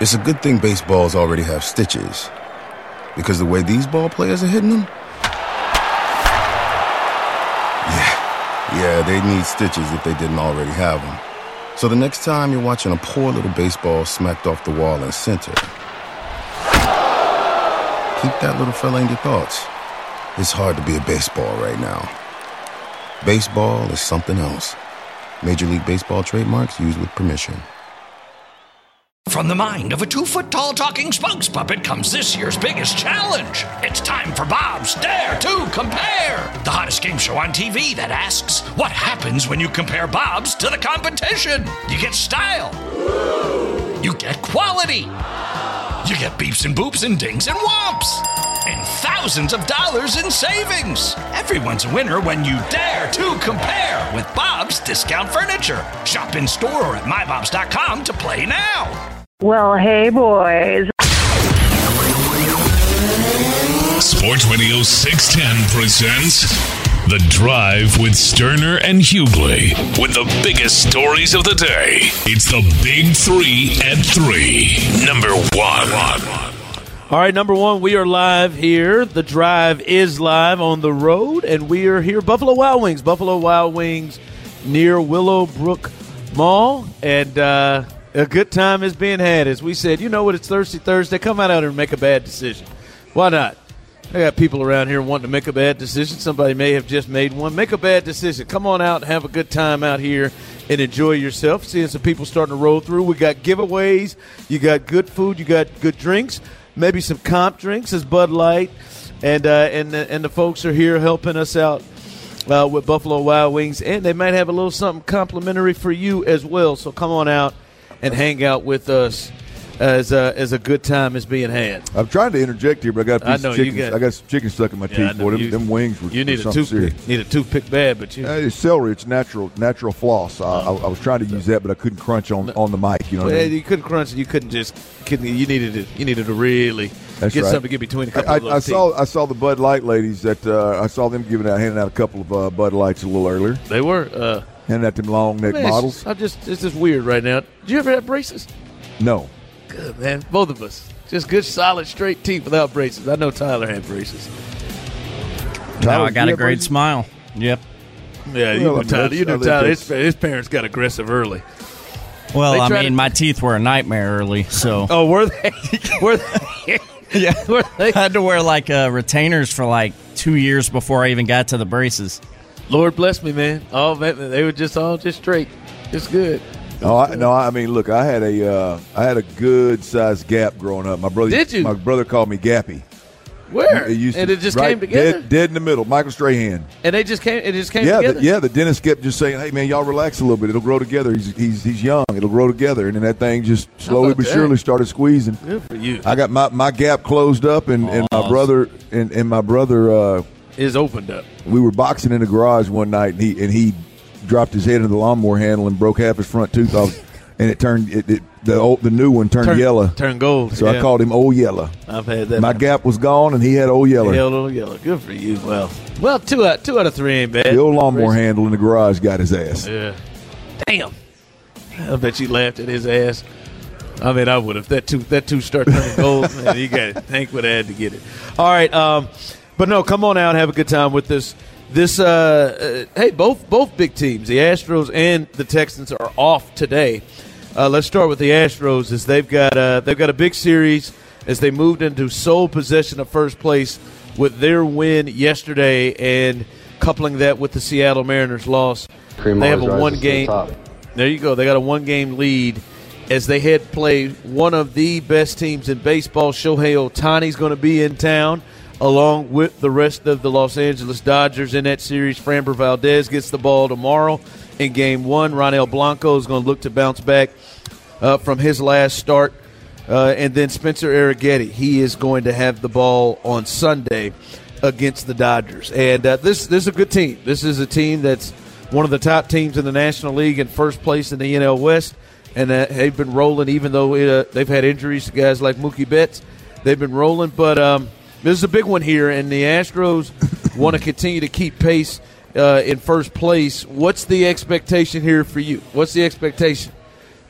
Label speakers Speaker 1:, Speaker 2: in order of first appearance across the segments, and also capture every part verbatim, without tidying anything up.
Speaker 1: It's a good thing baseballs already have stitches, because the way these ball players are hitting them, yeah, yeah, they need stitches if they didn't already have them. So the next time you're watching a poor little baseball smacked off the wall in center, keep that little fella in your thoughts. It's hard to be a baseball right now. Baseball is something else. Major League Baseball trademarks used with permission.
Speaker 2: From the mind of a two-foot-tall talking spokes puppet comes this year's biggest challenge. It's time for Bob's Dare to Compare, the hottest game show on T V that asks, what happens when you compare Bob's to the competition? You get style. You get quality. You get beeps and boops and dings and whomps. And thousands of dollars in savings. Everyone's a winner when you dare to compare with Bob's Discount Furniture. Shop in store or at my bobs dot com to play now.
Speaker 3: Well, hey, boys.
Speaker 4: Sports Radio six ten presents The Drive with Sterner and Hughley. With the biggest stories of the day. It's the Big Three at Three. Number one.
Speaker 5: All right, number one, we are live here. The Drive is live on the road, and we are here. Buffalo Wild Wings. Buffalo Wild Wings near Willowbrook Mall. And uh, a good time is being had. As we said, you know what, it's Thirsty Thursday. Come out here and make a bad decision. Why not? I got people around here wanting to make a bad decision. Somebody may have just made one. Make a bad decision. Come on out and have a good time out here and enjoy yourself. Seeing some people starting to roll through. We got giveaways. You got good food. You got good drinks. Maybe some comp drinks as Bud Light. And, uh, and, the, and the folks are here helping us out uh, with Buffalo Wild Wings. And they might have a little something complimentary for you as well. So come on out and hang out with us as a, as a good time is being had.
Speaker 6: I'm trying to interject here, but I got a piece
Speaker 5: I know,
Speaker 6: of chicken.
Speaker 5: got,
Speaker 6: I got some chicken stuck in my
Speaker 5: yeah,
Speaker 6: teeth. Boy, them,
Speaker 5: you,
Speaker 6: them wings were,
Speaker 5: you need
Speaker 6: were
Speaker 5: a
Speaker 6: something
Speaker 5: toothpick.
Speaker 6: serious.
Speaker 5: Need a toothpick bad, but you.
Speaker 6: Uh, it's celery. It's natural, natural floss. I,
Speaker 5: Oh.
Speaker 6: I, I was trying to use that, but I couldn't crunch on, on the mic. You know, what
Speaker 5: Well,
Speaker 6: I mean?
Speaker 5: you couldn't crunch it. You couldn't just. Couldn't, you needed to. You needed to really
Speaker 6: That's
Speaker 5: get
Speaker 6: right.
Speaker 5: something to get between a couple
Speaker 6: I,
Speaker 5: of those
Speaker 6: I
Speaker 5: teeth.
Speaker 6: saw I saw the Bud Light ladies that uh, I saw them giving out handing out a couple of uh, Bud Lights a little earlier.
Speaker 5: They were uh,
Speaker 6: handing out them long neck
Speaker 5: man, it's
Speaker 6: models.
Speaker 5: just- I just it's just weird right now. Did you ever have braces?
Speaker 6: No,
Speaker 5: Good man, both of us. Just good, solid, straight teeth without braces. I know Tyler had braces.
Speaker 7: Now I
Speaker 6: Tyler,
Speaker 7: got
Speaker 6: you
Speaker 7: a
Speaker 6: have
Speaker 7: great
Speaker 6: braces?
Speaker 7: smile. Yep.
Speaker 5: Yeah, you
Speaker 6: Well, I
Speaker 5: knew
Speaker 6: mean,
Speaker 5: Tyler.
Speaker 6: that's-
Speaker 5: You
Speaker 6: I
Speaker 5: knew
Speaker 6: think
Speaker 5: Tyler. His,
Speaker 6: that's-
Speaker 5: his parents got aggressive early.
Speaker 7: Well,
Speaker 5: They
Speaker 7: I
Speaker 5: try
Speaker 7: mean,
Speaker 5: to-
Speaker 7: my teeth were a nightmare early, so
Speaker 5: Oh, were they? were they?
Speaker 7: yeah,
Speaker 5: Were they?
Speaker 7: I had to wear like uh, retainers for like two years before I even got to the braces.
Speaker 5: Lord bless me, man. All man, they were just all just straight. Just good.
Speaker 6: no, I, no. I mean, look, I had a uh, I had a good sized gap growing up. My brother,
Speaker 5: Did you?
Speaker 6: My brother called me Gappy.
Speaker 5: Where?
Speaker 6: It used
Speaker 5: and
Speaker 6: to-
Speaker 5: it just
Speaker 6: right
Speaker 5: came together.
Speaker 6: Dead, dead in the middle. Michael Strahan.
Speaker 5: And they just came. It just came
Speaker 6: Yeah,
Speaker 5: together.
Speaker 6: the, yeah. The dentist kept just saying, "Hey, man, y'all relax a little bit. It'll grow together. He's he's he's young. It'll grow together." And then that thing just slowly
Speaker 5: about
Speaker 6: but
Speaker 5: that?
Speaker 6: surely started squeezing.
Speaker 5: Good for you.
Speaker 6: I got my, my gap closed up, and, and my
Speaker 7: Aw.
Speaker 6: brother and, and my brother. Uh,
Speaker 5: Is opened up.
Speaker 6: we were boxing in the garage one night, and he and he dropped his head into the lawnmower handle and broke half his front tooth off, and it turned it, it the old, the new one turned
Speaker 5: Turn,
Speaker 6: yellow.
Speaker 5: Turn gold.
Speaker 6: So
Speaker 5: yeah.
Speaker 6: I called him Old Yeller.
Speaker 5: I've had that.
Speaker 6: My gap was gone, and he had Old Yeller.
Speaker 5: Hell, little yellow. Good for you. Well, well, two out, two out of three ain't bad.
Speaker 6: The old lawnmower handle in the garage got his ass.
Speaker 5: Yeah. Damn. I bet you laughed at his ass. I mean, I would have. That two, that two start turning gold. Man, you got it. Hank would have had to get it. All right. Um, but no, come on out and have a good time with this. This, uh, uh, hey, both both big teams, the Astros and the Texans, are off today. Uh, let's start with the Astros, as they've got uh, they've got a big series as they moved into sole possession of first place with their win yesterday, and coupling that with the Seattle Mariners' loss.
Speaker 8: Cream
Speaker 5: They have a
Speaker 8: always rises
Speaker 5: one
Speaker 8: to the
Speaker 5: game.
Speaker 8: top.
Speaker 5: There you go. They got a one game lead as they head play one of the best teams in baseball. Shohei Ohtani's going to be in town, along with the rest of the Los Angeles Dodgers in that series. Framber Valdez gets the ball tomorrow in game one. Ronel Blanco is going to look to bounce back uh, from his last start. Uh, and then Spencer Arrighetti, he is going to have the ball on Sunday against the Dodgers. And uh, this, this is a good team. This is a team that's one of the top teams in the National League in first place in the N L West. And uh, they've been rolling, even though it, uh, they've had injuries to guys like Mookie Betts. They've been rolling. But um, this is a big one here, and the Astros want to continue to keep pace uh, in first place. What's the expectation here for you? What's the expectation?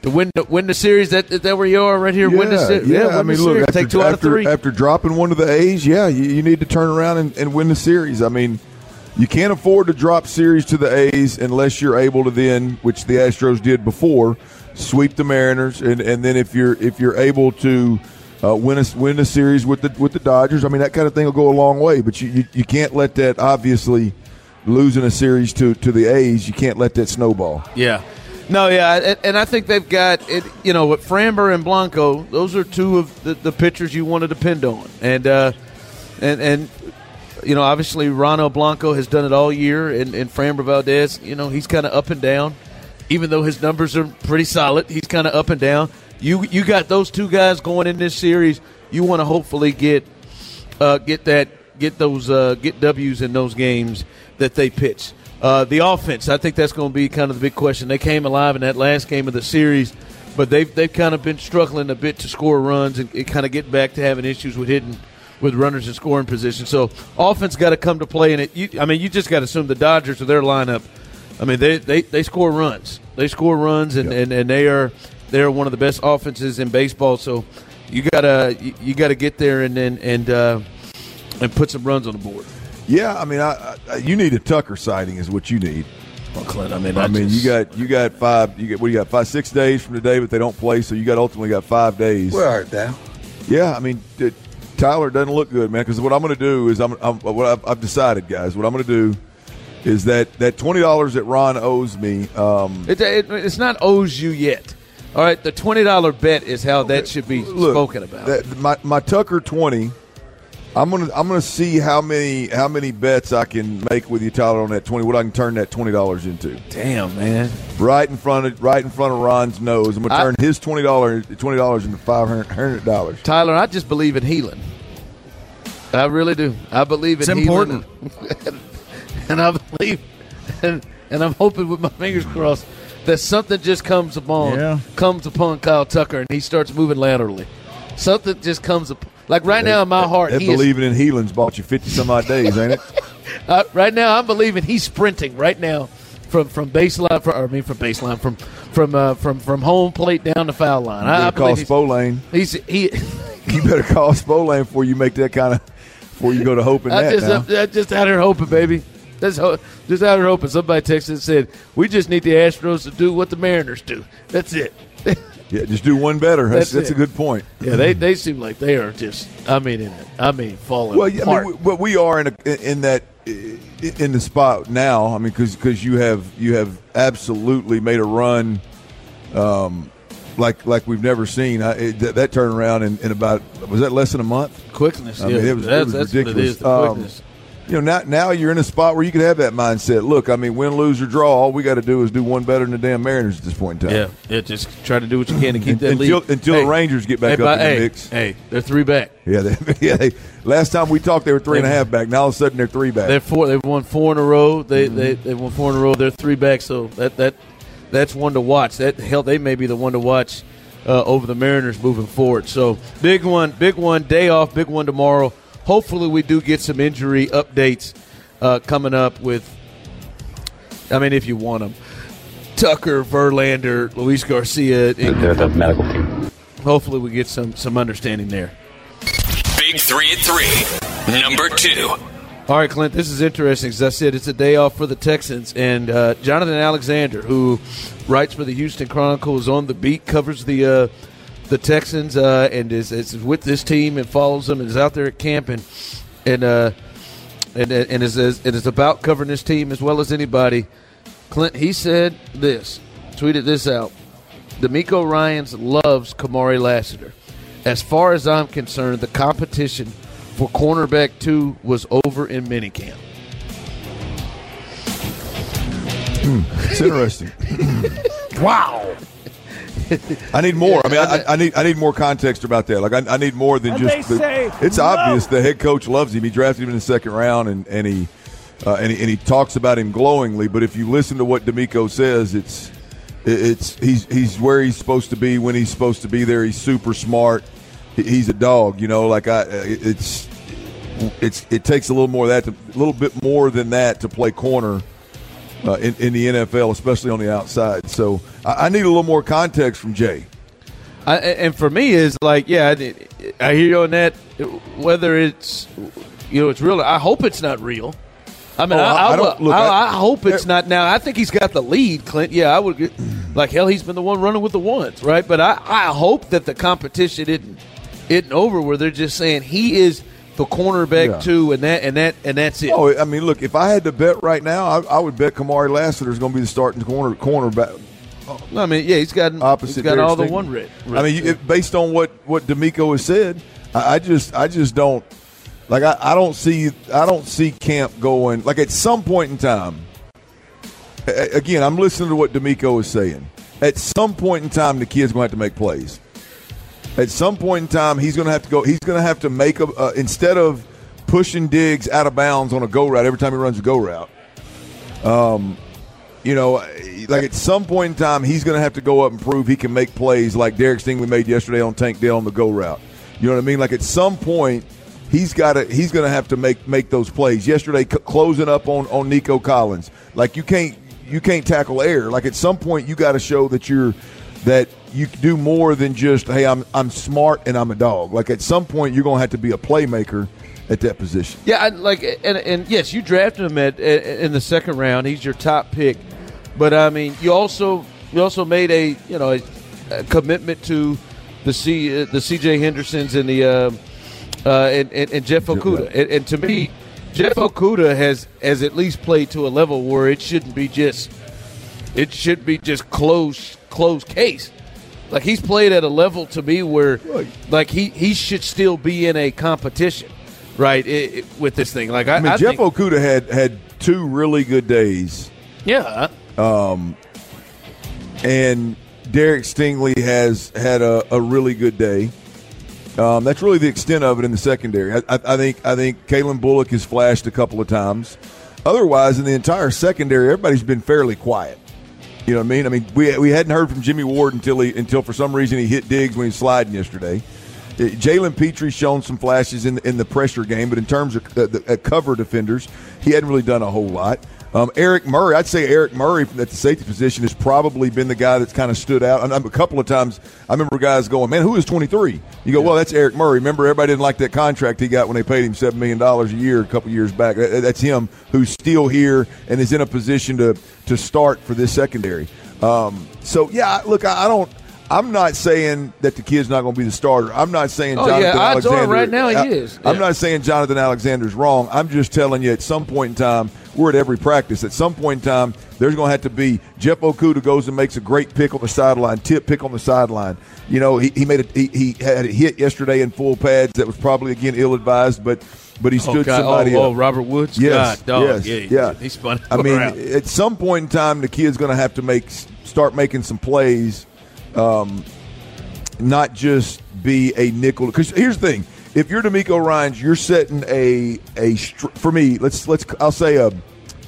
Speaker 5: To win the, win the series, that is that where you are right here?
Speaker 6: Yeah,
Speaker 5: win the series.
Speaker 6: yeah.
Speaker 5: Yeah,
Speaker 6: I
Speaker 5: win
Speaker 6: mean,
Speaker 5: the
Speaker 6: look,
Speaker 5: series.
Speaker 6: after,
Speaker 5: Take two
Speaker 6: after,
Speaker 5: out of three.
Speaker 6: after dropping one to the A's, yeah, you, you need to turn around and, and win the series. I mean, you can't afford to drop series to the A's unless you're able to then, which the Astros did before, sweep the Mariners, and, and then if you're if you're able to uh, win a win a series with the with the Dodgers, I mean that kind of thing will go a long way. But you, you, you can't let that, obviously losing a series to, to the A's, you can't let that snowball.
Speaker 5: Yeah. No, yeah, and, and I think they've got it. You know, with Framber and Blanco, those are two of the, the pitchers you want to depend on, and uh, and and you know, obviously Ronald Blanco has done it all year, and, and Framber Valdez, you know, he's kind of up and down, even though his numbers are pretty solid. He's kind of up and down. You you got those two guys going in this series. You want to hopefully get uh, get that get those uh, get W's in those games that they pitch. Uh, the offense, I think that's going to be kind of the big question. They came alive in that last game of the series, but they've they've kind of been struggling a bit to score runs and, and kind of get back to having issues with hitting with runners in scoring position. So offense got to come to play in it. You, I mean, you just got to assume the Dodgers are their lineup. I mean, they, they, they score runs. They score runs, and,
Speaker 6: yep.
Speaker 5: and, and they are they are one of the best offenses in baseball. So you gotta you, you got to get there and and and, uh, and put some runs on the board.
Speaker 6: Yeah, I mean, I, I, you need a Tucker sighting is what you need.
Speaker 5: Well, Clint, I mean,
Speaker 6: I,
Speaker 5: I
Speaker 6: mean,
Speaker 5: just,
Speaker 6: you got you got five. You get what do you got? Five, six days from today, but they don't play, so you got ultimately got five days.
Speaker 8: We're all right now.
Speaker 6: Yeah, I mean, it, Tyler doesn't look good, man. Because what I'm going to do is I'm, I'm what I've, I've decided, guys. What I'm going to do is that that twenty dollars that Ron owes me. Um,
Speaker 5: it, it, it's not owes you yet. All right, the twenty dollar bet is how okay. that should be
Speaker 6: look,
Speaker 5: spoken about.
Speaker 6: That, my my Tucker twenty. I'm gonna I'm gonna see how many how many bets I can make with you, Tyler, on that twenty. What I can turn that twenty dollars into.
Speaker 5: Damn, man!
Speaker 6: Right in front of right in front of Ron's nose. I'm gonna turn I, his twenty dollars twenty dollars into five hundred dollars.
Speaker 5: Tyler, I just believe in healing. I really do. I believe in
Speaker 7: it's
Speaker 5: healing.
Speaker 7: important.
Speaker 5: and I believe, and, and I'm hoping with my fingers crossed that something just comes upon yeah. comes upon Kyle Tucker and he starts moving laterally. Something just comes up. Like right
Speaker 6: that,
Speaker 5: now in my
Speaker 6: that,
Speaker 5: heart,
Speaker 6: that
Speaker 5: he
Speaker 6: believing
Speaker 5: is,
Speaker 6: in healing's bought you fifty some odd days, ain't it?
Speaker 5: Uh, right now, I'm believing he's sprinting right now from from baseline. For, or I mean, from baseline from from uh, from from home plate down the foul line.
Speaker 6: You
Speaker 5: I, I
Speaker 6: call Spolane.
Speaker 5: He's he.
Speaker 6: You better call Spolane before you make that kind of before you go to hoping
Speaker 5: I
Speaker 6: that.
Speaker 5: Just,
Speaker 6: now.
Speaker 5: I just out here hoping, baby. That's ho- just out here hoping. Somebody texted and said, "We just need the Astros to do what the Mariners do." That's it.
Speaker 6: Yeah, just do one better. That's,
Speaker 5: that's,
Speaker 6: that's a good point.
Speaker 5: Yeah, they they seem like they are just. I mean, in it. I mean, falling
Speaker 6: well, yeah,
Speaker 5: apart.
Speaker 6: I mean, but we are in a, in that in the spot now. I mean, because because you have you have absolutely made a run, um, like like we've never seen. I, it, that, that turnaround in, in about was that less than a month?
Speaker 5: Quickness.
Speaker 6: I
Speaker 5: yeah,
Speaker 6: mean, it was,
Speaker 5: that's,
Speaker 6: it was
Speaker 5: that's
Speaker 6: ridiculous.
Speaker 5: What it is, the
Speaker 6: um,
Speaker 5: quickness.
Speaker 6: You know, now, now you're in a spot where you can have that mindset. Look, I mean, win, lose, or draw, all we got to do is do one better than the damn Mariners at this point in time.
Speaker 5: Yeah, yeah, just try to do what you can to keep that
Speaker 6: until,
Speaker 5: lead.
Speaker 6: Until
Speaker 5: hey,
Speaker 6: the Rangers get back
Speaker 5: hey,
Speaker 6: up
Speaker 5: by,
Speaker 6: in the
Speaker 5: hey,
Speaker 6: mix.
Speaker 5: Hey, they're three back.
Speaker 6: Yeah, they, yeah. They, last time we talked, they were three and a half back. Now all of a sudden they're three back.
Speaker 5: They're four. They've won four in a row. They
Speaker 6: mm-hmm.
Speaker 5: they they won four in a row. They're three back. So that that that's one to watch. That hell, they may be the one to watch uh, over the Mariners moving forward. So big one, big one. Day off, big one tomorrow. Hopefully, we do get some injury updates uh, coming up with. I mean, if you want them, Tucker, Verlander, Luis Garcia.
Speaker 9: They're the medical team.
Speaker 5: Hopefully, we get some some understanding there.
Speaker 4: Big three at three. Number two.
Speaker 5: All right, Clint, this is interesting. As I said, it's a day off for the Texans. And uh, Jonathan Alexander, who writes for the Houston Chronicle, is on the beat, covers the uh, the Texans, uh, and is, is with this team and follows them and is out there at camp and and uh, and, and is, is, and is about covering this team as well as anybody. Clint, he said this, tweeted this out. D'Amico Ryans loves Kamari Lassiter. As far as I'm concerned, the competition for cornerback two was over in minicamp.
Speaker 6: Mm, it's interesting.
Speaker 5: Wow.
Speaker 6: I need more. I mean, I, I need I need more context about that. Like, I, I need more than just. The, it's no. obvious the head coach loves him. He drafted him in the second round, and and he uh, and he and he talks about him glowingly. But if you listen to what D'Amico says, it's it's he's he's where he's supposed to be when he's supposed to be there. He's super smart. He's a dog, you know. Like I, it's it's it takes a little more of that, to, a little bit more than that to play corner uh, in, in the N F L, especially on the outside. So I, I need a little more context from Jay.
Speaker 5: I, and for me, is like, yeah, I, I hear you on that. Whether it's, you know, it's real. I hope it's not real. I mean,
Speaker 6: oh,
Speaker 5: I,
Speaker 6: I,
Speaker 5: I,
Speaker 6: I don't look.
Speaker 5: I,
Speaker 6: I,
Speaker 5: I hope it's not. Now, I think he's got the lead, Clint. Yeah, I would. Like hell, he's been the one running with the ones, right? But I, I hope that the competition isn't isn't over where they're just saying he is the cornerback
Speaker 6: yeah.
Speaker 5: too, and that and that and that's it.
Speaker 6: Oh, I mean, look, if I had to bet right now, I, I would bet Kamari Lassiter is going to be the starting corner cornerback.
Speaker 5: I mean, yeah, he's got
Speaker 6: opposite.
Speaker 5: He's got
Speaker 6: Derek
Speaker 5: all the
Speaker 6: Stingley.
Speaker 5: one red.
Speaker 6: I mean, you, based on what what D'Amico has said, I, I just I just don't like. I, I don't see I don't see camp going like at some point in time. Again, I'm listening to what D'Amico is saying. At some point in time, the kid's going to have to make plays. At some point in time, he's going to have to go. He's going to have to make a uh, instead of pushing Diggs out of bounds on a go route every time he runs a go route. Um, you know, like at some point in time, he's going to have to go up and prove he can make plays like Derek Stingley made yesterday on Tank Dell on the go route. You know what I mean? Like at some point, he's got to. He's going to have to make make those plays. Yesterday, c- closing up on on Nico Collins. Like you can't you can't tackle air. Like at some point, you got to show that you're that. You can do more than just, hey, I'm I'm smart and I'm a dog. Like at some point, you're going to have to be a playmaker at that position.
Speaker 5: Yeah, I, like and and yes, you drafted him at, at in the second round. He's your top pick, but I mean, you also you also made a you know a, a commitment to the C uh, the C J Hendersons and the uh, uh, and, and, and Jeff Okudah. And, and to me, Jeff Okudah has has at least played to a level where it shouldn't be just it should be just closed closed case. Like he's played at a level to me where, like he, he should still be in a competition, right? It, it, with this thing, like I,
Speaker 6: I mean,
Speaker 5: I
Speaker 6: Jeff
Speaker 5: think,
Speaker 6: Okudah had had two really good days.
Speaker 5: Yeah.
Speaker 6: Um, and Derek Stingley has had a, a really good day. Um, that's really the extent of it in the secondary. I, I, I think I think Kalen Bullock has flashed a couple of times. Otherwise, in the entire secondary, everybody's been fairly quiet. You know what I mean? I mean, we we hadn't heard from Jimmy Ward until he until for some reason he hit Diggs when he was sliding yesterday. Jalen Petrie's shown some flashes in in the pressure game, but in terms of uh, the uh, cover defenders, he hadn't really done a whole lot. Um, Eric Murray, I'd say Eric Murray at the safety position has probably been the guy that's kind of stood out. And a couple of times I remember guys going, man, who is twenty-three? You go, well, that's Eric Murray. Remember, everybody didn't like that contract he got when they paid him seven million dollars a year a couple years back. That's him who's still here and is in a position to, to start for this secondary. Um, so, yeah, look, I, I don't – I'm not saying that the kid's not going to be the starter. I'm not saying
Speaker 5: oh,
Speaker 6: Jonathan
Speaker 5: yeah, odds
Speaker 6: Alexander.
Speaker 5: are right now he
Speaker 6: I,
Speaker 5: is.
Speaker 6: I'm
Speaker 5: yeah.
Speaker 6: not saying Jonathan Alexander's wrong. I'm just telling you at some point in time, we're at every practice. At some point in time, there's going to have to be Jeff Okudah goes and makes a great pick on the sideline, tip pick on the sideline. You know, he, he made a, he, he had a hit yesterday in full pads that was probably, again, ill-advised, but but he stood
Speaker 5: oh, God.
Speaker 6: somebody
Speaker 5: oh,
Speaker 6: up.
Speaker 5: Oh, Robert Woods?
Speaker 6: Yes,
Speaker 5: God, dog.
Speaker 6: yes,
Speaker 5: yeah,
Speaker 6: yeah.
Speaker 5: He spun
Speaker 6: I mean,
Speaker 5: around.
Speaker 6: At some point in time, the kid's going to have to make start making some plays, um, not just be a nickel. Because here's the thing: if you're D'Amico Ryans, you're setting a a for me. Let's let's I'll say a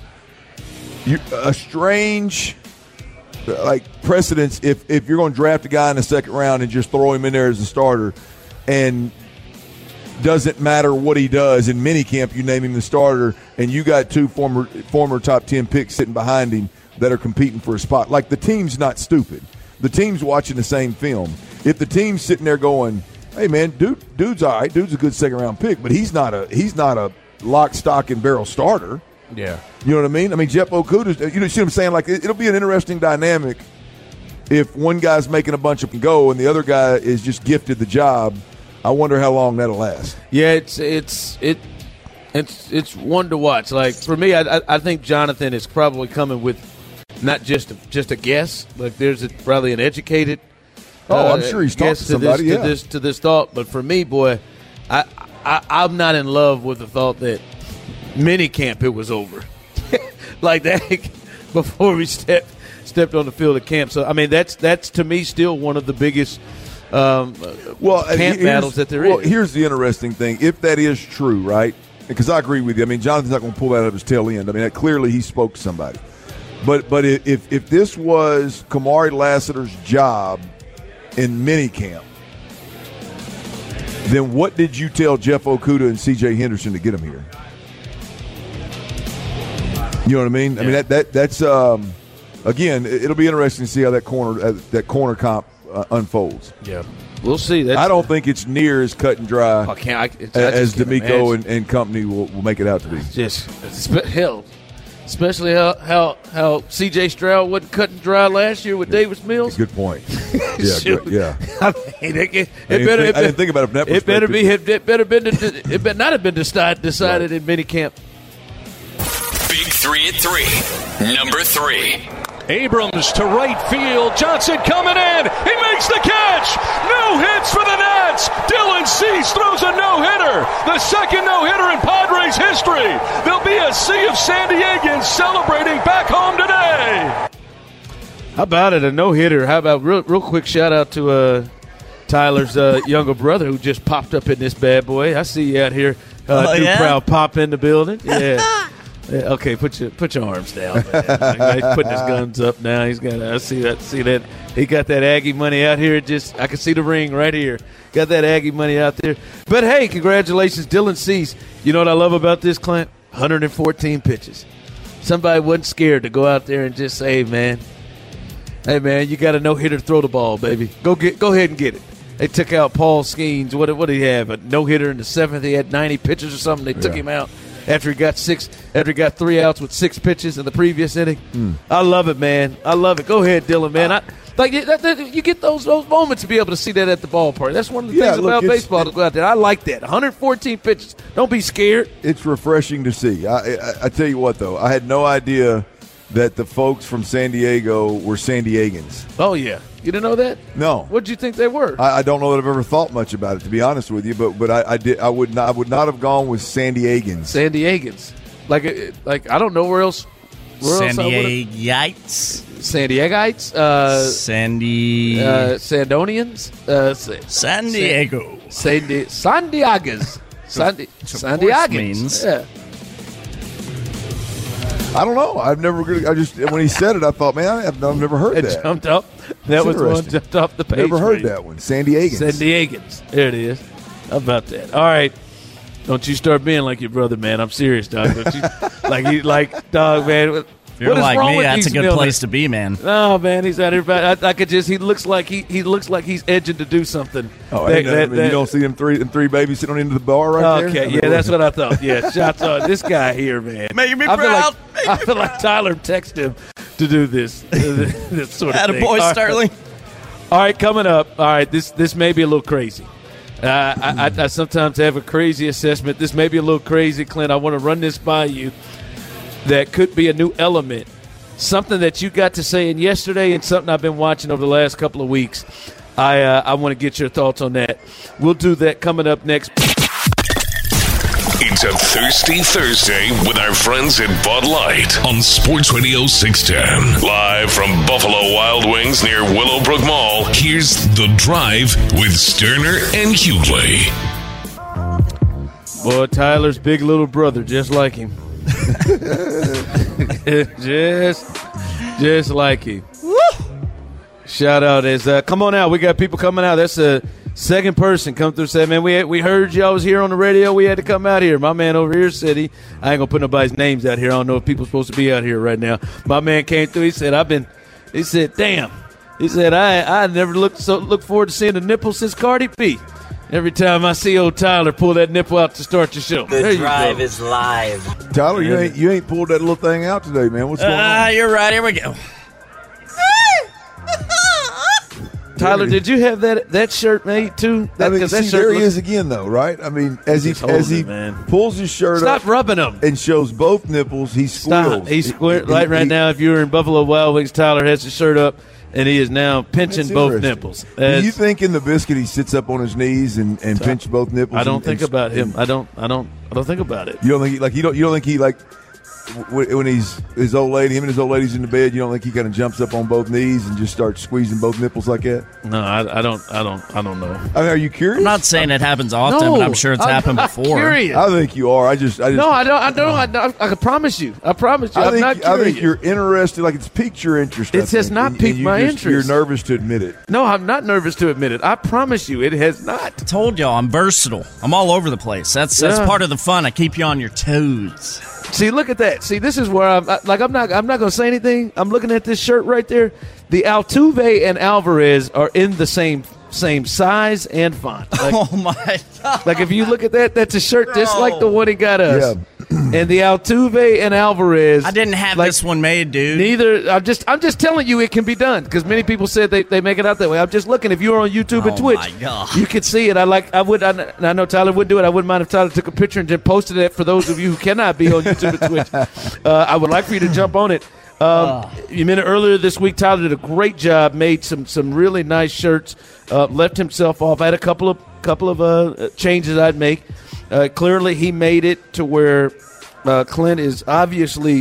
Speaker 6: a strange like precedence if if you're going to draft a guy in the second round and just throw him in there as a starter, and doesn't matter what he does in minicamp, you name him the starter, and you got two former former top ten picks sitting behind him that are competing for a spot. Like, the team's not stupid. The team's watching the same film. If the team's sitting there going, hey man, dude, dude's all right, dude's a good second round pick, but he's not a he's not a lock, stock, and barrel starter.
Speaker 5: Yeah.
Speaker 6: You know what I mean? I mean, Jeff Okudah, you know, see what I'm saying? Like, it, it'll be an interesting dynamic if one guy's making a bunch of them go and the other guy is just gifted the job. I wonder how long that'll last.
Speaker 5: Yeah, it's it's it it's it's one to watch. Like, for me, I I think Jonathan is probably coming with not just a, just a guess. Like, there's a, probably an educated.
Speaker 6: Oh,
Speaker 5: uh,
Speaker 6: I'm sure he's talking to
Speaker 5: to
Speaker 6: somebody.
Speaker 5: This,
Speaker 6: yeah.
Speaker 5: to this to this thought, but for me, boy, I, I I'm not in love with the thought that minicamp it was over, like that before we stepped stepped on the field of camp. So I mean, that's that's to me still one of the biggest. Um,
Speaker 6: well,
Speaker 5: camp battles that there
Speaker 6: well,
Speaker 5: is.
Speaker 6: Here's the interesting thing. If that is true, right, because I agree with you. I mean, Jonathan's not going to pull that out of his tail end. I mean, that, clearly he spoke to somebody. But but if, if this was Kamari Lassiter's job in minicamp, then what did you tell Jeff Okudah and C J Henderson to get him here? You know what I mean? Yeah. I mean that that that's um, again, it'll be interesting to see how that corner uh, that corner comp uh, unfolds.
Speaker 5: Yeah, we'll see. That's,
Speaker 6: I don't think it's near as cut and dry
Speaker 5: I can't, I, it's,
Speaker 6: as
Speaker 5: I
Speaker 6: D'Amico and, and company will, will make it out to be.
Speaker 5: Just hell, especially how how, how C J Stroud wasn't cut and dry last year with Davis Mills.
Speaker 6: Good point. Yeah, good, yeah.
Speaker 5: I mean, it, it,
Speaker 6: I,
Speaker 5: better,
Speaker 6: think,
Speaker 5: it,
Speaker 6: I didn't think about it from that
Speaker 5: it
Speaker 6: perspective.
Speaker 5: better be it, it better been it better not have been decided decided right. in minicamp.
Speaker 8: Big three at three. Number three.
Speaker 9: Abrams to right field. Johnson coming in. He makes the catch. No hits for the Nats. Dylan Cease throws a no-hitter. The second no-hitter in Padres history. There'll be a sea of San Diegans celebrating back home today.
Speaker 5: How about it? A no-hitter. How about real, real quick shout out to uh, Tyler's uh, younger brother who just popped up in this bad boy. I see you out here. Uh,
Speaker 7: oh,
Speaker 5: do
Speaker 7: yeah?
Speaker 5: proud pop in the building. Yeah. Yeah, okay, put your put your arms down, man. He's putting his guns up now. He's got. I see that. See that. He got that Aggie money out here. Just I can see the ring right here. Got that Aggie money out there. But hey, congratulations, Dylan Cease. You know what I love about this, Clint? one hundred fourteen pitches. Somebody wasn't scared to go out there and just say, hey, man, hey man, you got a no hitter. Throw the ball, baby. Go get. Go ahead and get it. They took out Paul Skeens. What what did he have? A no hitter in the seventh. He had ninety pitches or something. They took
Speaker 6: yeah.
Speaker 5: him out. After he got six, after he got three outs with six pitches in the previous inning,
Speaker 6: mm.
Speaker 5: I love it, man. I love it. Go ahead, Dylan, man. I, like that, that, you get those those moments to be able to see that at the ballpark. That's one of the
Speaker 6: yeah,
Speaker 5: things
Speaker 6: look,
Speaker 5: about baseball to go out there. I like that. one hundred fourteen pitches. Don't be scared.
Speaker 6: It's refreshing to see. I, I, I tell you what, though, I had no idea that the folks from San Diego were San Diegans.
Speaker 5: Oh yeah, you didn't know that?
Speaker 6: No.
Speaker 5: What did you think they were?
Speaker 6: I, I don't know that I've ever thought much about it, to be honest with you. But but I, I did. I would not. I would not have gone with San Diegans.
Speaker 5: San Diegans. Like, like I don't know where else. Where
Speaker 7: San
Speaker 5: else
Speaker 7: Diegites.
Speaker 5: San Diegites. Uh,
Speaker 7: Sandy.
Speaker 5: Uh, Sandonians. Uh,
Speaker 7: San Diego.
Speaker 5: San, Di- San Diegas. San, Di- San Diegans. Yeah.
Speaker 6: I don't know. I've never. I just when he said it, I thought, man, I've, I've never heard
Speaker 5: it
Speaker 6: that.
Speaker 5: Jumped up. That
Speaker 6: That's
Speaker 5: was one jumped off the page.
Speaker 6: Never heard that one. San Diegans.
Speaker 5: San Diegans. There it is. How about that? All right. Don't you start being like your brother, man. I'm serious, dog. Don't you, like he, like dog, man.
Speaker 7: If you're
Speaker 5: what is
Speaker 7: like
Speaker 5: wrong
Speaker 7: me,
Speaker 5: with
Speaker 7: that's a
Speaker 5: these
Speaker 7: good
Speaker 5: Milner?
Speaker 7: place to be, man.
Speaker 5: No, man, he's out here. I, I could just. He looks like he. He looks like he's edging to do something.
Speaker 6: Oh,
Speaker 5: that,
Speaker 6: that,
Speaker 5: that,
Speaker 6: I mean,
Speaker 5: that,
Speaker 6: you don't see them three and three babies sitting on the end of the bar right
Speaker 5: okay,
Speaker 6: there.
Speaker 5: Okay, yeah, that's what I thought. Yeah, shots on this guy here, man.
Speaker 7: Make me
Speaker 5: I
Speaker 7: proud.
Speaker 5: Feel like, I feel like Tyler texted him to do this. This sort of thing.
Speaker 7: Attaboy,
Speaker 5: All right.
Speaker 7: Sterling.
Speaker 5: All right, coming up. All right, this this may be a little crazy. Uh, I, I, I sometimes have a crazy assessment. This may be a little crazy, Clint. I want to run this by you. That could be a new element. Something that you got to say in yesterday and something I've been watching over the last couple of weeks. I uh, I want to get your thoughts on that. We'll do that coming up next.
Speaker 4: It's a Thirsty Thursday with our friends at Bud Light on Sports Radio six ten. Live from Buffalo Wild Wings near Willowbrook Mall, here's The Drive with Sterner and Hughley.
Speaker 5: Boy, Tyler's big little brother, just like him. just, just like him. Woo! Shout out is uh, come on out. We got people coming out. That's a second person come through and say, man, we had, we heard y'all was here on the radio. We had to come out here. My man over here said he, I ain't gonna put nobody's names out here. I don't know if people supposed to be out here right now. My man came through. He said, I've been. He said, damn. He said, I I never looked so look forward to seeing the nipple since Cardi B. Every time I see old Tyler pull that nipple out to start your show.
Speaker 10: The
Speaker 5: there
Speaker 10: drive
Speaker 5: you
Speaker 10: is live.
Speaker 6: Tyler, you ain't you ain't pulled that little thing out today, man. What's going
Speaker 7: Ah,
Speaker 6: on?
Speaker 7: you're right. Here we go.
Speaker 5: Tyler, did you have that that shirt made too? That,
Speaker 6: I mean,
Speaker 5: 'cause
Speaker 6: see,
Speaker 5: that shirt
Speaker 6: there he
Speaker 5: looks-
Speaker 6: is again, though, right? I mean, as he
Speaker 5: He's holding
Speaker 6: as he
Speaker 5: it, man.
Speaker 6: pulls his shirt
Speaker 5: Stop
Speaker 6: up
Speaker 5: rubbing them.
Speaker 6: and shows both nipples, he squeals.
Speaker 5: Stop. He's square.
Speaker 6: He-
Speaker 5: Right, right
Speaker 6: he-
Speaker 5: now, if you were in Buffalo Wild Wings, Tyler has his shirt up, and he is now pinching
Speaker 6: That's
Speaker 5: both
Speaker 6: interesting.
Speaker 5: nipples.
Speaker 6: Do you
Speaker 5: That's-
Speaker 6: think in the biscuit he sits up on his knees and, and pinch both nipples?
Speaker 5: I don't
Speaker 6: and-
Speaker 5: think
Speaker 6: and-
Speaker 5: about him.
Speaker 6: and-
Speaker 5: I don't. I don't. I don't think about it.
Speaker 6: You don't think he, like you don't you don't think he like w- when he's his old lady, him and his old lady's in the bed. You don't think he kind of jumps up on both knees and just starts squeezing both nipples like that?
Speaker 5: No, I, I don't. I don't. I don't know.
Speaker 6: I mean, are you curious?
Speaker 7: I'm not saying it happens often,
Speaker 5: No,
Speaker 7: but I'm sure it's
Speaker 5: I'm
Speaker 7: happened
Speaker 5: not
Speaker 7: before.
Speaker 5: Curious.
Speaker 6: I think you are. I just I just
Speaker 5: No, I don't. I don't. I, don't, I can promise you. I promise you.
Speaker 6: I
Speaker 5: I'm
Speaker 6: think,
Speaker 5: not
Speaker 6: I
Speaker 5: curious.
Speaker 6: think you're interested. Like it's piqued your interest. I
Speaker 5: It has
Speaker 6: think,
Speaker 5: not
Speaker 6: and- and
Speaker 5: piqued
Speaker 6: you
Speaker 5: my
Speaker 6: just-
Speaker 5: interest.
Speaker 6: You're nervous to admit it.
Speaker 5: No, I'm not nervous to admit it. I promise you, it has not.
Speaker 7: Told y'all I'm versatile. I'm all over the place. That's that's
Speaker 5: Yeah.
Speaker 7: part of the fun. I keep you on your toes.
Speaker 5: See, look at that. at. See, this is where I'm like. I'm not. I'm not going to say anything. I'm looking at this shirt right there. The Altuve and Alvarez are in the same same size and font. Like,
Speaker 7: oh my God.
Speaker 5: Like if you look at that, that's a shirt just
Speaker 7: Bro.
Speaker 5: like the one he got us.
Speaker 6: Yeah.
Speaker 5: And the Altuve and Alvarez.
Speaker 7: I didn't have
Speaker 5: like,
Speaker 7: this one made, dude.
Speaker 5: Neither. I'm just. I'm just telling you, it can be done because many people said they, they make it out that way. I'm just looking. If you're on YouTube
Speaker 7: Oh
Speaker 5: and Twitch,
Speaker 7: my God.
Speaker 5: you could see it. I like. I would. I, I know Tyler would do it. I wouldn't mind if Tyler took a picture and then posted it for those of you who cannot be on YouTube and Twitch. Uh, I would like for you to jump on it. Um, you mentioned earlier this week, Tyler did a great job. Made some some really nice shirts. Uh, left himself off. I had a couple of couple of uh, changes I'd make. Uh, clearly, he made it to where. Uh, Clint is obviously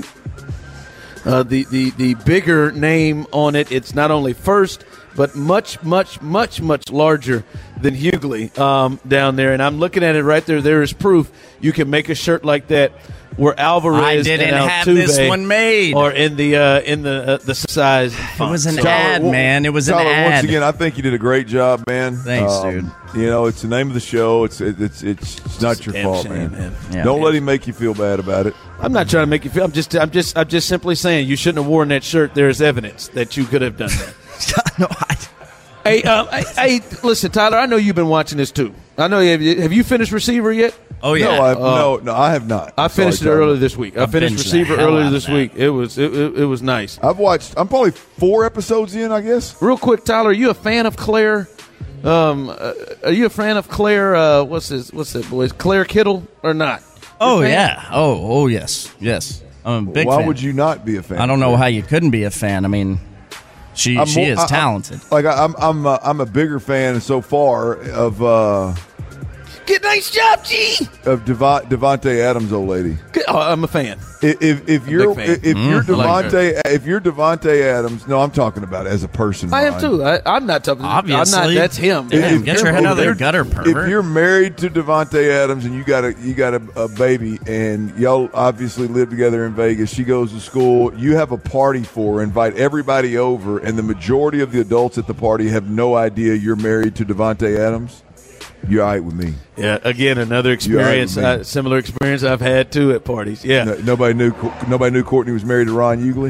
Speaker 5: uh, the, the, the bigger name on it. It's not only first, but much, much, much, much larger than Hughley um, down there. And I'm looking at it right there. There is proof you can make a shirt like that where Alvarez
Speaker 7: I didn't
Speaker 5: and
Speaker 7: have
Speaker 5: Altuve
Speaker 7: this one made.
Speaker 5: Or in the uh, in the uh, the size.
Speaker 7: It was an
Speaker 6: Tyler,
Speaker 7: ad,
Speaker 6: well,
Speaker 7: man. It was
Speaker 6: Tyler,
Speaker 7: an ad.
Speaker 6: once again, I think you did a great job, man.
Speaker 7: Thanks,
Speaker 6: Um,
Speaker 7: dude.
Speaker 6: You know, it's the name of the show. It's it, it's it's, it's not your
Speaker 5: damn
Speaker 6: fault,
Speaker 5: shame,
Speaker 6: man.
Speaker 5: man.
Speaker 7: Yeah.
Speaker 6: Don't let him make you feel bad about it.
Speaker 5: I'm not trying to make you feel. I'm just I'm just I'm just simply saying you shouldn't have worn that shirt. There is evidence that you could have done that.
Speaker 7: no, I,
Speaker 5: Hey, um, hey, hey, listen, Tyler. I know you've been watching this too. I know. Have you, have you finished Receiver yet?
Speaker 7: oh yeah.
Speaker 6: No, I,
Speaker 5: Uh,
Speaker 6: no, no, I have not.
Speaker 5: I finished
Speaker 6: Sorry,
Speaker 5: it
Speaker 6: Tyler.
Speaker 5: earlier this week. I
Speaker 7: I
Speaker 5: finished
Speaker 7: binged the
Speaker 5: Receiver
Speaker 7: hell out
Speaker 5: earlier
Speaker 7: of
Speaker 5: this
Speaker 7: that.
Speaker 5: week. It was it, it, it was nice.
Speaker 6: I've watched. I'm probably four episodes in, I guess.
Speaker 5: Real quick, Tyler, are you a fan of Claire? Um, uh, are you a fan of Claire? Uh, what's his? What's that boy? Claire Kittle or not?
Speaker 7: oh
Speaker 5: You a fan?
Speaker 7: yeah. Oh oh yes yes. I'm a big
Speaker 6: Why
Speaker 7: fan.
Speaker 6: would you not be a fan?
Speaker 7: I don't know how you couldn't be a fan. I mean, she
Speaker 6: I'm
Speaker 7: she
Speaker 6: more-
Speaker 7: is
Speaker 6: I- I'm-
Speaker 7: talented.
Speaker 6: Like I, I'm, I'm, uh, I'm a bigger fan so far of uh,
Speaker 5: Good, nice job, G.
Speaker 6: of Devon, Devontae Adams' old lady.
Speaker 5: Good. Oh, I'm a fan.
Speaker 6: If if, if you're
Speaker 5: big fan.
Speaker 6: if you're
Speaker 5: Mm, I like
Speaker 6: Devontae if you're Devontae Adams, no, I'm talking about as a person.
Speaker 5: I am
Speaker 6: Ryan.
Speaker 5: too. I, I'm not talking. I'm
Speaker 7: Obviously.
Speaker 5: not. That's him.
Speaker 7: Yeah,
Speaker 6: If
Speaker 7: get
Speaker 6: you're-
Speaker 7: your head out of
Speaker 6: if
Speaker 7: the
Speaker 6: you're-
Speaker 7: gutter, pervert.
Speaker 6: If you're married to Devontae Adams and you got a you got a, a baby and y'all obviously live together in Vegas, she goes to school, you have a party for her, invite everybody over, and the majority of the adults at the party have no idea you're married to Devontae Adams, you're all right with me.
Speaker 5: Yeah. Again, another
Speaker 6: You all right
Speaker 5: experience.
Speaker 6: with me?
Speaker 5: Uh, similar experience I've had too at parties. Yeah.
Speaker 6: No, nobody knew nobody knew Courtney was married to Ron Hughley.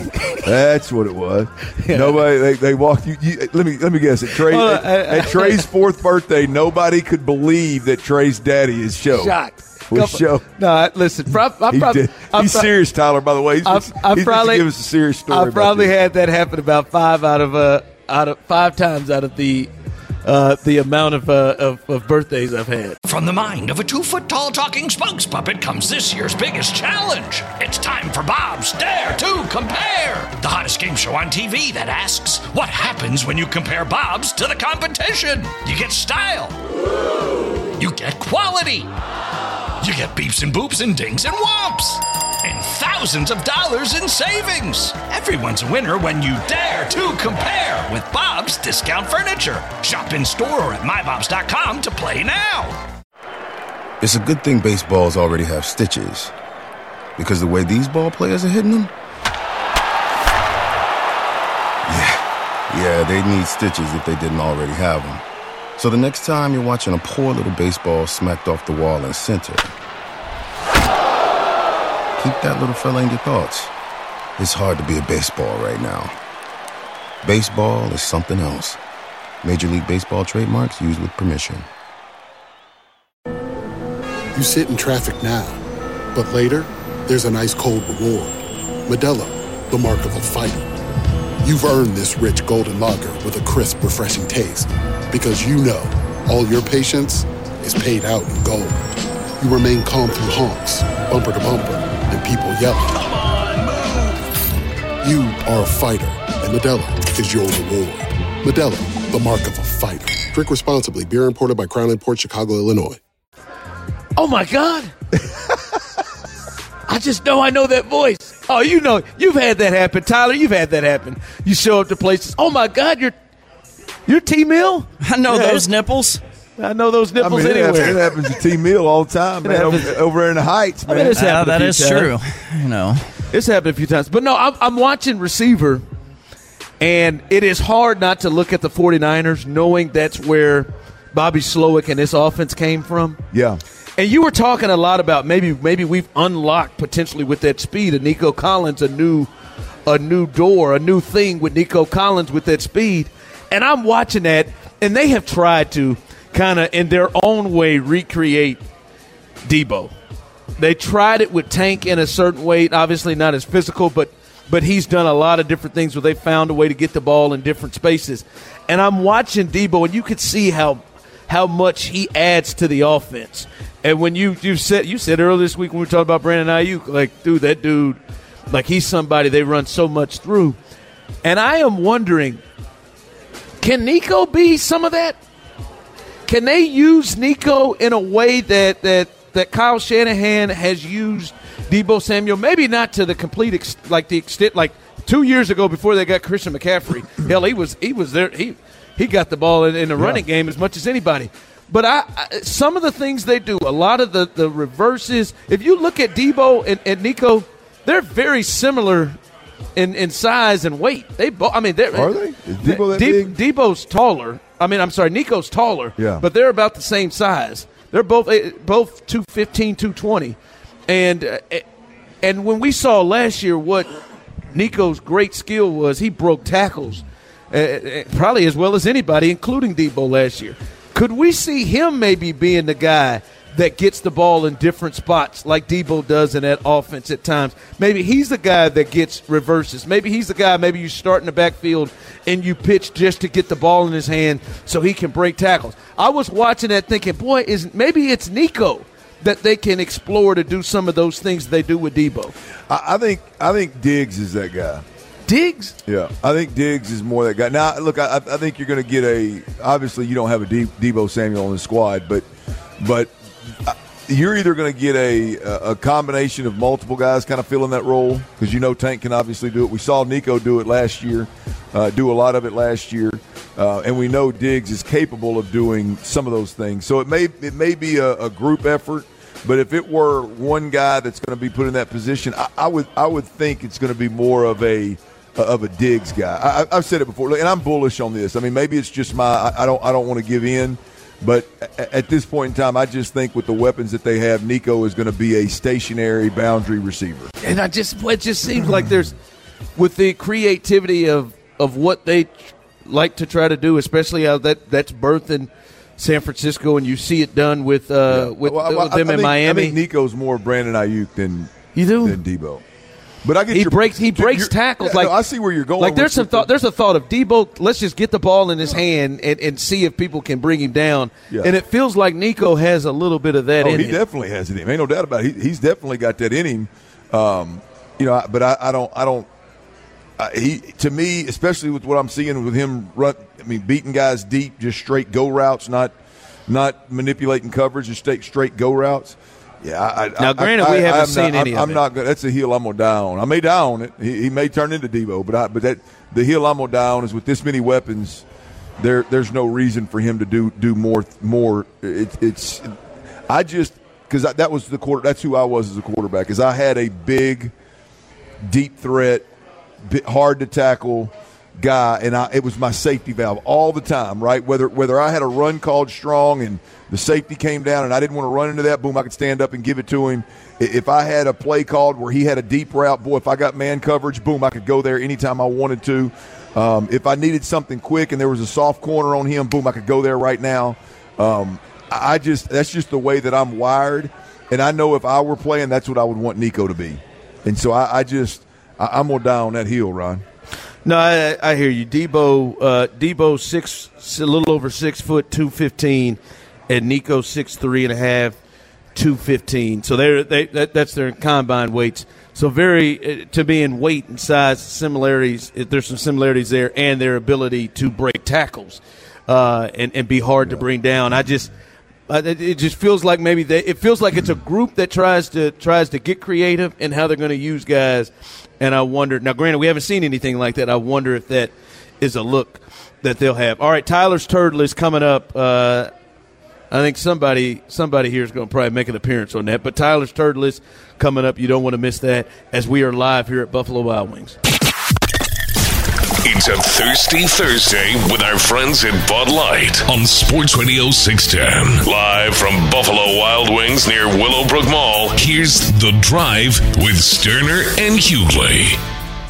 Speaker 6: That's what it was. Nobody they, they walked you, you. Let me let me guess. At Trey
Speaker 5: Hold
Speaker 6: at,
Speaker 5: on, I- I-
Speaker 6: at Trey's fourth birthday, nobody could believe that Trey's daddy is show.
Speaker 5: Shocked.
Speaker 6: Was show.
Speaker 5: No, I- listen. Prob- I
Speaker 6: He
Speaker 5: probably,
Speaker 6: did.
Speaker 5: I
Speaker 6: He's
Speaker 5: prob-
Speaker 6: serious, Tyler. By the way, he's,
Speaker 5: I've-
Speaker 6: just,
Speaker 5: I've
Speaker 6: he's
Speaker 5: probably-
Speaker 6: just give us a serious story.
Speaker 5: I
Speaker 6: about
Speaker 5: probably
Speaker 6: this.
Speaker 5: had that happen about five out of uh out of five times out of the uh the amount of uh of, of birthdays I've had.
Speaker 2: From the mind of a two-foot-tall talking spokes puppet comes this year's biggest challenge. It's time for Bob's Dare to Compare, the hottest game show on T V that asks, what happens when you compare Bob's to the competition? You get style. You get quality. You get beeps and boops and dings and whomps. And thousands of dollars in savings. Everyone's a winner when you dare to compare with Bob's Discount Furniture. Shop in store or at my bobs dot com to play now.
Speaker 1: It's a good thing baseballs already have stitches. Because the way these ball players are hitting them, yeah, yeah, they'd need stitches if they didn't already have them. So the next time you're watching a poor little baseball smacked off the wall in center, keep that little fella in your thoughts. It's hard to be a baseball right now. Baseball is something else. Major League Baseball trademarks used with permission.
Speaker 10: You sit in traffic now, but later, there's an ice-cold reward. Modelo, the mark of a fighter. You've earned this rich golden lager with a crisp, refreshing taste. Because you know, all your patience is paid out in gold. You remain calm through honks, bumper to bumper, and people yelling. Come on, move! You are a fighter, and Modelo is your reward. Modelo, the mark of a fighter. Drink responsibly. Beer imported by Crown Imports, Chicago, Illinois.
Speaker 5: Oh my God! I just know I know that voice. Oh, you know, you've had that happen, Tyler. You've had that happen. You show up to places. Oh my God, you're you're T Mill.
Speaker 7: I know
Speaker 5: Yeah.
Speaker 7: those nipples.
Speaker 5: I know those
Speaker 6: I
Speaker 5: nipples
Speaker 6: mean, it
Speaker 5: anywhere.
Speaker 6: happens, it happens to T Mill all the time, man.
Speaker 5: happens-
Speaker 6: Over, over there in the Heights,
Speaker 5: I
Speaker 6: man.
Speaker 5: mean, it's
Speaker 7: Uh,
Speaker 5: happened a
Speaker 7: that
Speaker 5: few
Speaker 7: is
Speaker 5: times.
Speaker 7: true. You know.
Speaker 5: It's happened a few times. But no, I'm, I'm watching receiver, and it is hard not to look at the 49ers knowing that's where Bobby Slowick and this offense came from?
Speaker 6: Yeah.
Speaker 5: And you were talking a lot about maybe maybe we've unlocked potentially with that speed of Nico Collins a new a new door, a new thing with Nico Collins with that speed. And I'm watching that, and they have tried to kind of in their own way recreate Debo. They tried it with Tank in a certain way, obviously not as physical, but but he's done a lot of different things where they found a way to get the ball in different spaces. And I'm watching Debo, and you could see how how much he adds to the offense. And when you you said you said earlier this week when we were talking about Brandon Ayuk, like, dude, that dude, like he's somebody they run so much through. And I am wondering, can Nico be some of that? Can they use Nico in a way that that, that Kyle Shanahan has used Debo Samuel? Maybe not to the complete ex- like the extent like two years ago before they got Christian McCaffrey. Hell, he was he was there. He he got the ball in, in the running yeah. game as much as anybody. But I, I, some of the things they do, a lot of the, the reverses, if you look at Debo and, and Nico, they're very similar in, in size and weight. They both, I mean, they're,
Speaker 6: are they? Is Debo that
Speaker 5: De-
Speaker 6: big?
Speaker 5: Debo's taller. I mean, I'm sorry, Nico's taller,
Speaker 6: yeah.
Speaker 5: but they're about the same size. They're both both two fifteen, two twenty. And, uh, and when we saw last year what Nico's great skill was, he broke tackles uh, probably as well as anybody, including Debo last year. Could we see him maybe being the guy that gets the ball in different spots like Debo does in that offense at times? Maybe he's the guy that gets reverses. Maybe he's the guy, maybe you start in the backfield and you pitch just to get the ball in his hand so he can break tackles. I was watching that thinking, boy, is maybe it's Nico that they can explore to do some of those things they do with Debo.
Speaker 6: I, I think I think Diggs is that guy.
Speaker 5: Diggs?
Speaker 6: Yeah, I think Diggs is more that guy. Now, look, I, I think you're going to get a – obviously you don't have a De- Debo Samuel in the squad, but but you're either going to get a, a combination of multiple guys kind of filling that role because you know Tank can obviously do it. We saw Nico do it last year, uh, do a lot of it last year, uh, and we know Diggs is capable of doing some of those things. So it may it may be a, a group effort, but if it were one guy that's going to be put in that position, I, I would I would think it's going to be more of a – of a Diggs guy. I, I've said it before, and I'm bullish on this. I mean, maybe it's just my I, I don't I don't want to give in, but at this point in time, I just think with the weapons that they have, Nico is going to be a stationary boundary receiver.
Speaker 5: And I just it just seems like there's with the creativity of of what they like to try to do, especially how that that's birthed in San Francisco, and you see it done with uh,
Speaker 6: yeah.
Speaker 5: with,
Speaker 6: well,
Speaker 5: with
Speaker 6: I,
Speaker 5: them
Speaker 6: I
Speaker 5: in
Speaker 6: think,
Speaker 5: Miami.
Speaker 6: I think Nico's more Brandon Ayuk than
Speaker 5: you do
Speaker 6: than Debo. But I get
Speaker 5: he
Speaker 6: your,
Speaker 5: breaks he breaks tackles
Speaker 6: yeah,
Speaker 5: like
Speaker 6: no, I see where you're going.
Speaker 5: Like there's some
Speaker 6: the,
Speaker 5: thought there's a thought of Debo. Let's just get the ball in his hand and, and see if people can bring him down.
Speaker 6: Yeah.
Speaker 5: And it feels like Nico has a little bit of that
Speaker 6: oh,
Speaker 5: in
Speaker 6: he
Speaker 5: him.
Speaker 6: He definitely has it in him. Ain't no doubt about it. He, he's definitely got that in him. Um, you know, but I, I don't I don't. Uh, he to me, especially with what I'm seeing with him run. I mean, beating guys deep, just straight go routes, not not manipulating coverage, just straight straight go routes. Yeah, I,
Speaker 5: now
Speaker 6: I,
Speaker 5: granted,
Speaker 6: I,
Speaker 5: we haven't
Speaker 6: I'm
Speaker 5: seen
Speaker 6: not,
Speaker 5: any
Speaker 6: I'm,
Speaker 5: of
Speaker 6: I'm
Speaker 5: it.
Speaker 6: not gonna, that's a hill I'm gonna die on. I may die on it. He, he may turn into Debo, but I, but that the hill I'm gonna die on is with this many weapons. There, there's no reason for him to do do more. More. It, it's. I just because that was the quarter. That's who I was as a quarterback. Is I had a big, deep threat, bit hard to tackle guy, and I, it was my safety valve all the time, right? Whether whether I had a run called strong and the safety came down and I didn't want to run into that, boom, I could stand up and give it to him. If I had a play called where he had a deep route, boy, if I got man coverage, boom, I could go there anytime I wanted to. Um, if I needed something quick and there was a soft corner on him, boom, I could go there right now. Um, I just that's just the way that I'm wired, and I know if I were playing, that's what I would want Nico to be. And so I, I just I, I'm gonna die on that hill, Ron.
Speaker 5: No, I, I hear you. Debo, uh, Debo six, a little over six foot, two fifteen, and Nico six three and a half, two fifteen. So they're they that, that's their combined weights. So very to me in weight and size similarities. There's some similarities there, and their ability to break tackles uh, and and be hard yeah. to bring down. I just. Uh, it, it just feels like maybe they, it feels like it's a group that tries to tries to get creative in how they're going to use guys, and I wonder. Now, granted, we haven't seen anything like that. I wonder if that is a look that they'll have. All right, Tyler's Turtle is coming up. Uh, I think somebody somebody here is going to probably make an appearance on that. But Tyler's Turtle is coming up. You don't want to miss that as we are live here at Buffalo Wild Wings.
Speaker 4: It's a Thirsty Thursday with our friends at Bud Light on Sports Radio six ten. Live from Buffalo Wild Wings near Willowbrook Mall, here's The Drive with Sterner and Hughley.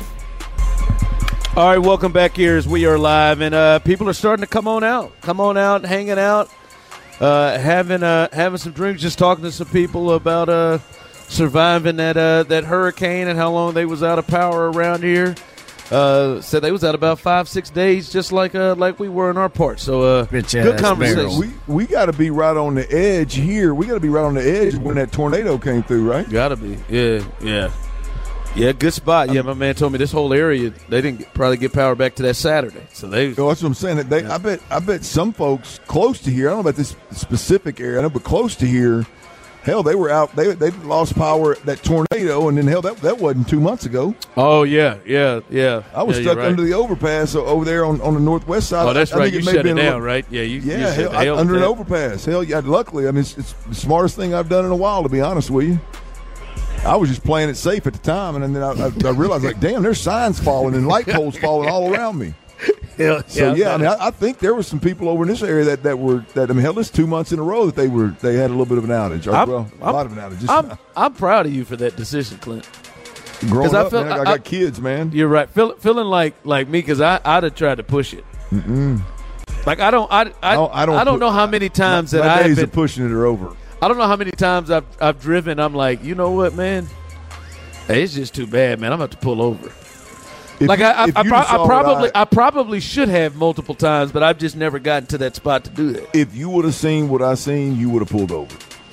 Speaker 5: All right, welcome back here as we are live, and uh, people are starting to come on out. Come on out, hanging out, uh, having uh, having some drinks, just talking to some people about uh, surviving that uh, that hurricane and how long they was out of power around here. Uh, said they was out about five, six days, just like uh, like we were in our part. So uh, good conversation.
Speaker 6: We we got to be right on the edge here. We got to be right on the edge when that tornado came through, right?
Speaker 5: Got to be. Yeah, yeah. Yeah, good spot. Yeah, my man told me this whole area, they didn't get, probably get power back to that Saturday. So they.
Speaker 6: Oh, that's what I'm saying. They,
Speaker 5: yeah.
Speaker 6: I bet, I bet some folks close to here. I don't know about this specific area, I know, but close to here, hell, they were out. They they lost power at that tornado, and then hell, that that wasn't two months ago.
Speaker 5: Oh yeah, yeah, yeah.
Speaker 6: I was
Speaker 5: yeah,
Speaker 6: stuck
Speaker 5: right.
Speaker 6: under the overpass over there on, on the northwest side.
Speaker 5: Oh, that's
Speaker 6: I
Speaker 5: right.
Speaker 6: think
Speaker 5: You
Speaker 6: it may
Speaker 5: shut
Speaker 6: have
Speaker 5: it
Speaker 6: been
Speaker 5: down,
Speaker 6: little,
Speaker 5: right? Yeah, you.
Speaker 6: Yeah,
Speaker 5: you
Speaker 6: hell, I, under an overpass. Hell, yeah. Luckily, I mean, it's, it's the smartest thing I've done in a while, to be honest with you. I was just playing it safe at the time, and then I, I, I realized, like, damn, there's signs falling and light poles falling all around me.
Speaker 5: Yeah,
Speaker 6: so
Speaker 5: yeah,
Speaker 6: yeah, I mean, I, I think there were some people over in this area that, that were that I mean, hell, it's two months in a row that they were they had a little bit of an outage, or,
Speaker 5: I'm,
Speaker 6: well, a
Speaker 5: I'm,
Speaker 6: lot of an outage. Just,
Speaker 5: I'm I'm proud of you for that decision, Clint.
Speaker 6: Growing
Speaker 5: I
Speaker 6: up,
Speaker 5: felt,
Speaker 6: man, I,
Speaker 5: I,
Speaker 6: I got
Speaker 5: I,
Speaker 6: kids, man.
Speaker 5: You're right. Feel, feeling like like me because I I'd have tried to push it.
Speaker 6: Mm-mm.
Speaker 5: Like I don't I I, I don't, I don't, I don't
Speaker 6: put,
Speaker 5: know how many times
Speaker 6: my,
Speaker 5: that
Speaker 6: my
Speaker 5: I've
Speaker 6: days
Speaker 5: been
Speaker 6: of pushing it are over.
Speaker 5: I don't know how many times I've I've driven. I'm like, you know what, man? Hey, it's just too bad, man. I'm about to pull over.
Speaker 6: If
Speaker 5: like
Speaker 6: you,
Speaker 5: I, I, I, pro- I probably
Speaker 6: I,
Speaker 5: I probably should have multiple times, but I've just never gotten to that spot to do that.
Speaker 6: If you would have seen what I seen, you would have pulled over.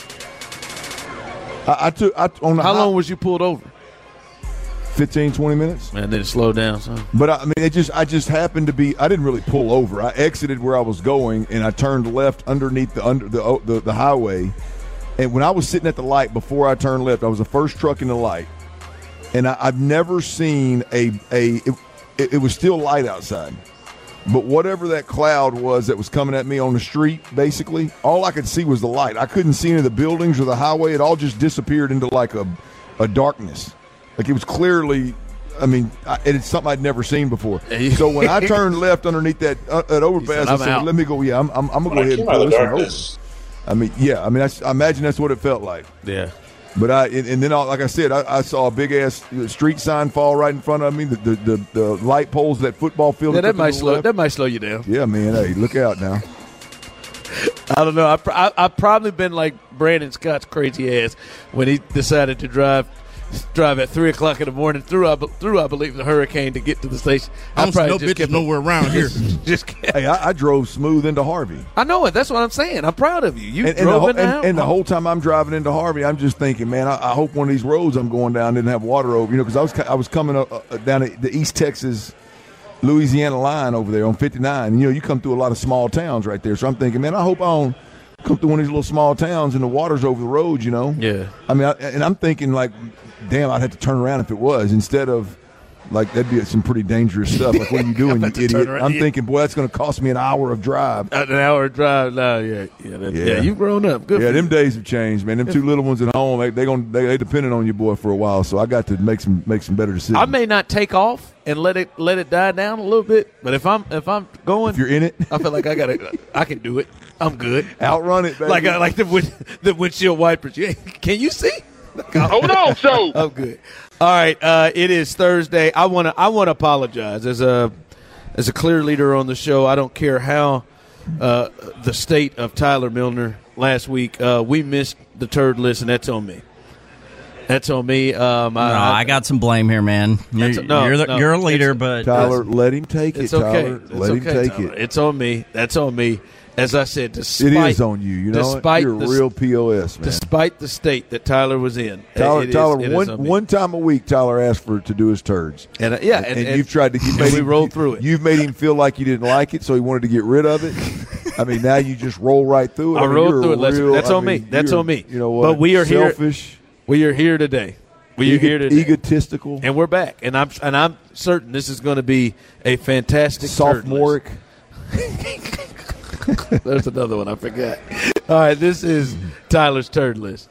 Speaker 6: I, I took. I, on the
Speaker 5: How
Speaker 6: high,
Speaker 5: long was you pulled over?
Speaker 6: fifteen, twenty minutes.
Speaker 5: Man, then it slowed down, son.
Speaker 6: But I, I mean, it just I just happened to be. I didn't really pull over. I exited where I was going, and I turned left underneath the under the the, the highway. And when I was sitting at the light before I turned left, I was the first truck in the light. And I, I've never seen a a it, it, it was still light outside, but whatever that cloud was that was coming at me on the street, basically, all I could see was the light. I couldn't see any of the buildings or the highway. It all just disappeared into like a a darkness. Like it was clearly, I mean, I, it's something I'd never seen before. So when I turned left underneath that uh, that overpass, I said,
Speaker 5: out.
Speaker 6: "Let me go." Yeah, I'm I'm, I'm gonna go ahead and pull this one over. I mean, yeah, I mean, I, I imagine that's what it felt like.
Speaker 5: Yeah.
Speaker 6: But I and, and then, I, like I said, I, I saw a big ass street sign fall right in front of me. The the, the, the light poles, that football field.
Speaker 5: Yeah, that might slow. Left. That might slow you down.
Speaker 6: Yeah, man. Hey, look out now.
Speaker 5: I don't know. I, I I've probably been like Brandon Scott's crazy ass when he decided to drive. Drive at three o'clock in the morning through, I, through I believe, the hurricane to get to the station.
Speaker 11: I don't see no bitches nowhere around here.
Speaker 5: just
Speaker 6: hey, I, I drove smooth into Harvey.
Speaker 5: I know it. That's what I'm saying. I'm proud of you. You
Speaker 6: and,
Speaker 5: drove
Speaker 6: and the, whole,
Speaker 5: in
Speaker 6: and, and the whole time I'm driving into Harvey, I'm just thinking, man, I, I hope one of these roads I'm going down didn't have water over. You know, because I was I was coming up, uh, down the East Texas, Louisiana line over there on fifty-nine. You know, you come through a lot of small towns right there. So I'm thinking, man, I hope I don't come through one of these little small towns and the water's over the road, you know?
Speaker 5: Yeah.
Speaker 6: I mean, I, and I'm thinking, like, damn, I'd have to turn around if it was, instead of, like, that'd be some pretty dangerous stuff. Like, what are you doing, you idiot? I'm yeah. thinking, boy, that's going to cost me an hour of drive.
Speaker 5: An hour of drive, no, yeah. Yeah, that, yeah. yeah you've grown up. Good
Speaker 6: yeah,
Speaker 5: for
Speaker 6: them
Speaker 5: you.
Speaker 6: days have changed, man. Them two little ones at home, they they, gonna, they they depended on you, boy, for a while, so I got to make some make some better decisions.
Speaker 5: I may not take off and let it let it die down a little bit, but if I'm if I'm going,
Speaker 6: if you're in it,
Speaker 5: I feel like I got to, I can do it. I'm good.
Speaker 6: Outrun it, baby.
Speaker 5: Like I, like the the windshield wipers. Can you see?
Speaker 11: Hold on, so
Speaker 5: I'm good. All right, uh, it is Thursday. I want to I want to apologize as a as a clear leader on the show. I don't care how uh, the state of Tyler Milner last week. Uh, we missed the turd list, and that's on me. That's on me. Um,
Speaker 7: no,
Speaker 5: I,
Speaker 7: I got some blame here, man. You're,
Speaker 5: no,
Speaker 7: you're, the,
Speaker 5: no,
Speaker 7: you're a leader, but
Speaker 6: Tyler, let him take
Speaker 5: it's
Speaker 6: it.
Speaker 5: Okay.
Speaker 6: Tyler,
Speaker 5: it's
Speaker 6: let
Speaker 5: okay,
Speaker 6: him take
Speaker 5: Tyler.
Speaker 6: it.
Speaker 5: It's on me. That's on me. As I said, despite
Speaker 6: it is on you. You know,
Speaker 5: despite
Speaker 6: you're a
Speaker 5: the,
Speaker 6: real P O S, man.
Speaker 5: Despite the state that Tyler was in,
Speaker 6: Tyler,
Speaker 5: it
Speaker 6: Tyler,
Speaker 5: is, it
Speaker 6: one
Speaker 5: is on
Speaker 6: one time a week, Tyler asked for to do his turds,
Speaker 5: and uh, yeah,
Speaker 6: and,
Speaker 5: and,
Speaker 6: and,
Speaker 5: and
Speaker 6: you've tried to. You made
Speaker 5: we
Speaker 6: him,
Speaker 5: rolled through it.
Speaker 6: You've made him feel like you didn't like it, so he wanted to get rid of it. I mean, now you just roll right through it.
Speaker 5: I,
Speaker 6: I mean,
Speaker 5: rolled through it.
Speaker 6: Real,
Speaker 5: That's
Speaker 6: I
Speaker 5: on
Speaker 6: mean,
Speaker 5: me. That's on me.
Speaker 6: You know what?
Speaker 5: But we are
Speaker 6: selfish.
Speaker 5: here. We are here today. We are
Speaker 6: Ego-
Speaker 5: here today.
Speaker 6: Egotistical,
Speaker 5: and we're back. And I'm and I'm certain this is going to be a fantastic
Speaker 6: sophomoric.
Speaker 5: There's another one I forgot. All right, this is Tyler's turd list.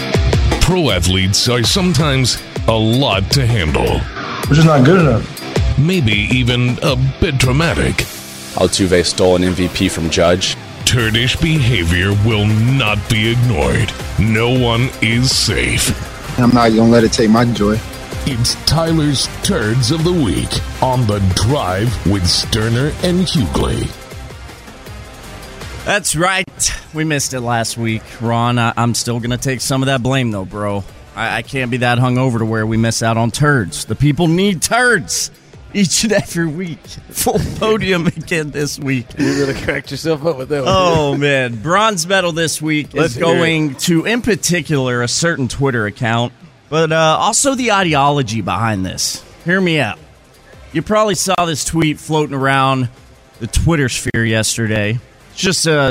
Speaker 4: Pro athletes are sometimes a lot to handle.
Speaker 12: We're just not good enough.
Speaker 4: maybe even a bit dramatic.
Speaker 12: Altuve stole an M V P from Judge.
Speaker 4: Turdish behavior will not be ignored. No one is safe.
Speaker 13: I'm not going to let it take my joy.
Speaker 4: It's Tyler's Turds of the Week on The Drive with Sterner and Hughley.
Speaker 7: That's right. We missed it last week. Ron, I- I'm still going to take some of that blame, though, bro. I-, I can't be that hungover to where we miss out on turds. The people need turds each and every week. Full podium again this week.
Speaker 5: You really cracked yourself up with that one.
Speaker 7: Oh, man. Bronze medal this week
Speaker 5: Let's
Speaker 7: is going to, in particular, a certain Twitter account, but uh, also the ideology behind this. Hear me out. You probably saw this tweet floating around the Twitter sphere yesterday. It's just uh,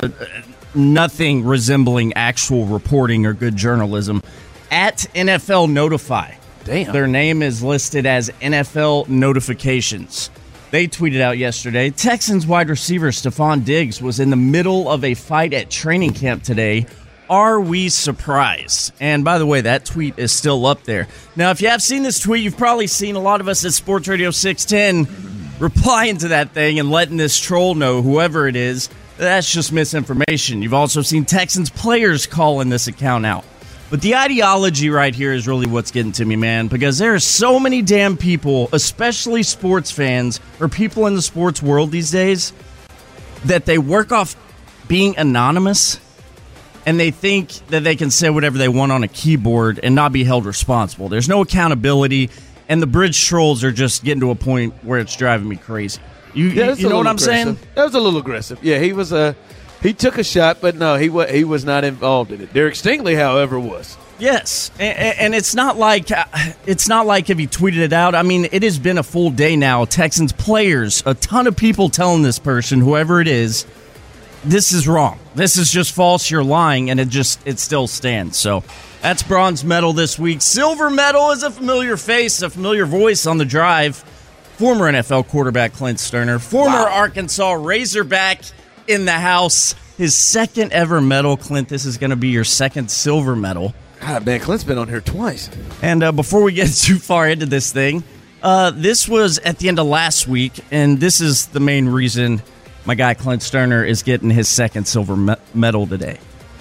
Speaker 7: nothing resembling actual reporting or good journalism. At N F L Notify.
Speaker 5: Damn.
Speaker 7: Their name is listed as N F L Notifications. They tweeted out yesterday, Texans wide receiver Stephon Diggs was in the middle of a fight at training camp today. Are we surprised? And by the way, that tweet is still up there. Now, if you have seen this tweet, you've probably seen a lot of us at Sports Radio six ten replying to that thing and letting this troll know, whoever it is, that's just misinformation. You've also seen Texans players calling this account out. But the ideology right here is really what's getting to me, man, because there are so many damn people, especially sports fans or people in the sports world these days, that they work off being anonymous and they think that they can say whatever they want on a keyboard and not be held responsible. There's no accountability, and the bridge trolls are just getting to a point where it's driving me crazy. You,
Speaker 5: Yeah,
Speaker 7: you, you know what I'm
Speaker 5: aggressive.
Speaker 7: saying?
Speaker 5: That was a little aggressive. Yeah, he was a he took a shot, but no, he was he was not involved in it. Derek Stingley, however, was.
Speaker 7: Yes, and, and it's not like it's not like if he tweeted it out. I mean, it has been a full day now. Texans players, a ton of people telling this person, whoever it is, this is wrong. This is just false. You're lying, and it just it still stands. So that's bronze medal this week. Silver medal is a familiar face, a familiar voice on the drive. Former N F L quarterback Clint Sterner, former
Speaker 5: Wow.
Speaker 7: Arkansas Razorback in the house. His second ever medal, Clint. This is going to be your second silver medal.
Speaker 5: God, man, Clint's been on here twice.
Speaker 7: And uh, before we get too far into this thing, uh, this was at the end of last week, and this is the main reason my guy Clint Sterner is getting his second silver me- medal today.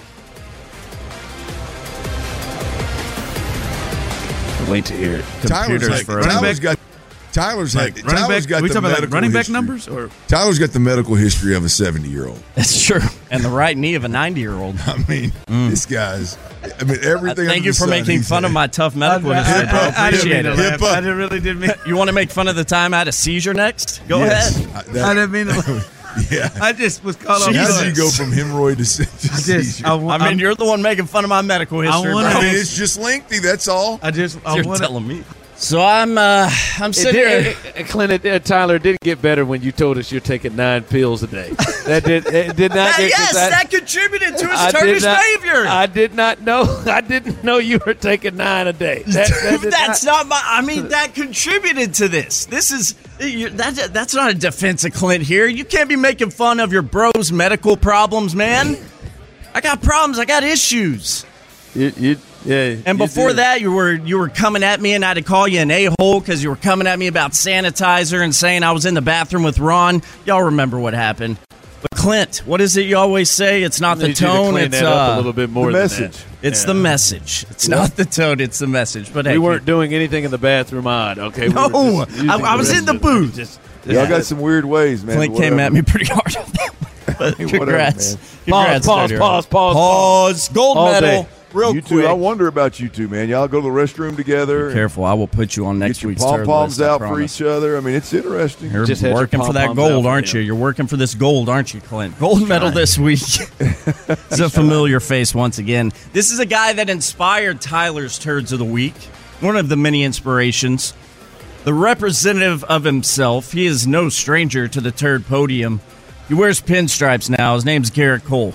Speaker 5: Wait to hear it.
Speaker 14: Tyler's like, Tyler's got Tyler's had,
Speaker 15: Like running
Speaker 14: Tyler's
Speaker 15: back-
Speaker 14: got
Speaker 15: we
Speaker 14: the
Speaker 15: talking about, like,
Speaker 14: medical
Speaker 15: running back
Speaker 14: history.
Speaker 15: numbers, or-
Speaker 14: Tyler's got the medical history of a seventy-year-old.
Speaker 7: That's true. And the right knee of a ninety-year-old.
Speaker 14: I mean, this guy's. I mean, everything.
Speaker 7: Uh, thank
Speaker 14: under
Speaker 7: you
Speaker 14: the
Speaker 7: for
Speaker 14: sun
Speaker 7: making
Speaker 14: he's
Speaker 7: fun
Speaker 14: had.
Speaker 7: of my tough medical
Speaker 15: I- I-
Speaker 7: history, bro.
Speaker 15: I- I didn't
Speaker 7: Appreciate
Speaker 15: mean
Speaker 7: it.
Speaker 15: to laugh. I didn't really didn't mean.
Speaker 7: You want to make fun of the time I had a seizure next? Go
Speaker 14: Yes.
Speaker 7: ahead.
Speaker 14: I, that,
Speaker 15: I didn't mean to.
Speaker 14: Yeah.
Speaker 15: I just was caught off
Speaker 14: How
Speaker 15: guard.
Speaker 14: did you go from hemorrhoid to, to
Speaker 15: I just,
Speaker 14: seizure?
Speaker 15: I,
Speaker 7: I
Speaker 15: wa-
Speaker 7: mean,
Speaker 15: I'm-
Speaker 7: you're the one making fun of my medical history,
Speaker 15: wanna-
Speaker 7: bro.
Speaker 14: I mean, it's just lengthy. That's all.
Speaker 15: I just, I
Speaker 7: You're
Speaker 15: wanna,
Speaker 7: telling me. So I'm, uh, I'm
Speaker 5: It
Speaker 7: sitting
Speaker 5: did,
Speaker 7: here.
Speaker 5: it, it, Clint, it, uh, Tyler, it didn't get better when you told us you're taking nine pills a day. That did it did not
Speaker 7: That-
Speaker 5: get
Speaker 7: yes,
Speaker 5: I-
Speaker 7: that contributed to his
Speaker 5: I did
Speaker 7: Turkish
Speaker 5: not-
Speaker 7: behavior.
Speaker 5: I did not know. I didn't know you were taking nine a day. That, that did
Speaker 7: That's
Speaker 5: not,
Speaker 7: not my. I mean, that contributed to this. This is you- that. That's not a defense of Clint here. You can't be making fun of your bro's medical problems, man. I got problems. I got issues.
Speaker 5: you, you, yeah.
Speaker 7: And
Speaker 5: you
Speaker 7: before
Speaker 5: did.
Speaker 7: that, you were you were coming at me, and I had to call you an a-hole because you were coming at me about sanitizer and saying I was in the bathroom with Ron. Y'all remember what happened. But Clint, what is it you always say? It's not
Speaker 5: I
Speaker 7: the
Speaker 5: need you to
Speaker 7: tone.
Speaker 5: clean
Speaker 7: It's
Speaker 5: that up
Speaker 7: uh,
Speaker 5: a little bit more
Speaker 6: the
Speaker 5: than
Speaker 6: message.
Speaker 5: that.
Speaker 7: It's
Speaker 5: Yeah.
Speaker 7: the message. It's not the tone. It's the message. But hey,
Speaker 5: We weren't doing anything in the bathroom odd, okay?
Speaker 7: No,
Speaker 5: we were just using
Speaker 7: I- I was
Speaker 5: the
Speaker 7: in the
Speaker 5: restroom.
Speaker 7: booth.
Speaker 5: Just,
Speaker 6: Y'all got some weird ways, man.
Speaker 7: Clint
Speaker 6: but
Speaker 7: came
Speaker 6: whatever.
Speaker 7: at me pretty hard on that one. But
Speaker 6: Whatever,
Speaker 7: congrats.
Speaker 6: man.
Speaker 7: Congrats,
Speaker 5: Pause,
Speaker 7: Dirty
Speaker 5: pause,
Speaker 7: Ron.
Speaker 5: pause,
Speaker 7: Pause. Gold
Speaker 5: All
Speaker 7: medal.
Speaker 5: day.
Speaker 7: Real
Speaker 6: You
Speaker 7: quick.
Speaker 6: two, I wonder about you two, man. Y'all go to the restroom together.
Speaker 7: Be careful. I will put you on next
Speaker 6: Get your
Speaker 7: week's
Speaker 6: pom
Speaker 7: third
Speaker 6: poms
Speaker 7: list, I
Speaker 6: out for
Speaker 7: promise.
Speaker 6: each other. I mean, it's interesting.
Speaker 7: You're
Speaker 5: Just had your
Speaker 7: working for that
Speaker 5: pom-poms out
Speaker 7: gold,
Speaker 5: for
Speaker 7: aren't
Speaker 5: him.
Speaker 7: you? You're working for this gold, aren't you, Clint? Gold medal this week. It's a familiar face once again. This is a guy that inspired Tyler's Turds of the Week, one of the many inspirations. The representative of himself. He is no stranger to the turd podium. He wears pinstripes now. His name's Garrett Cole.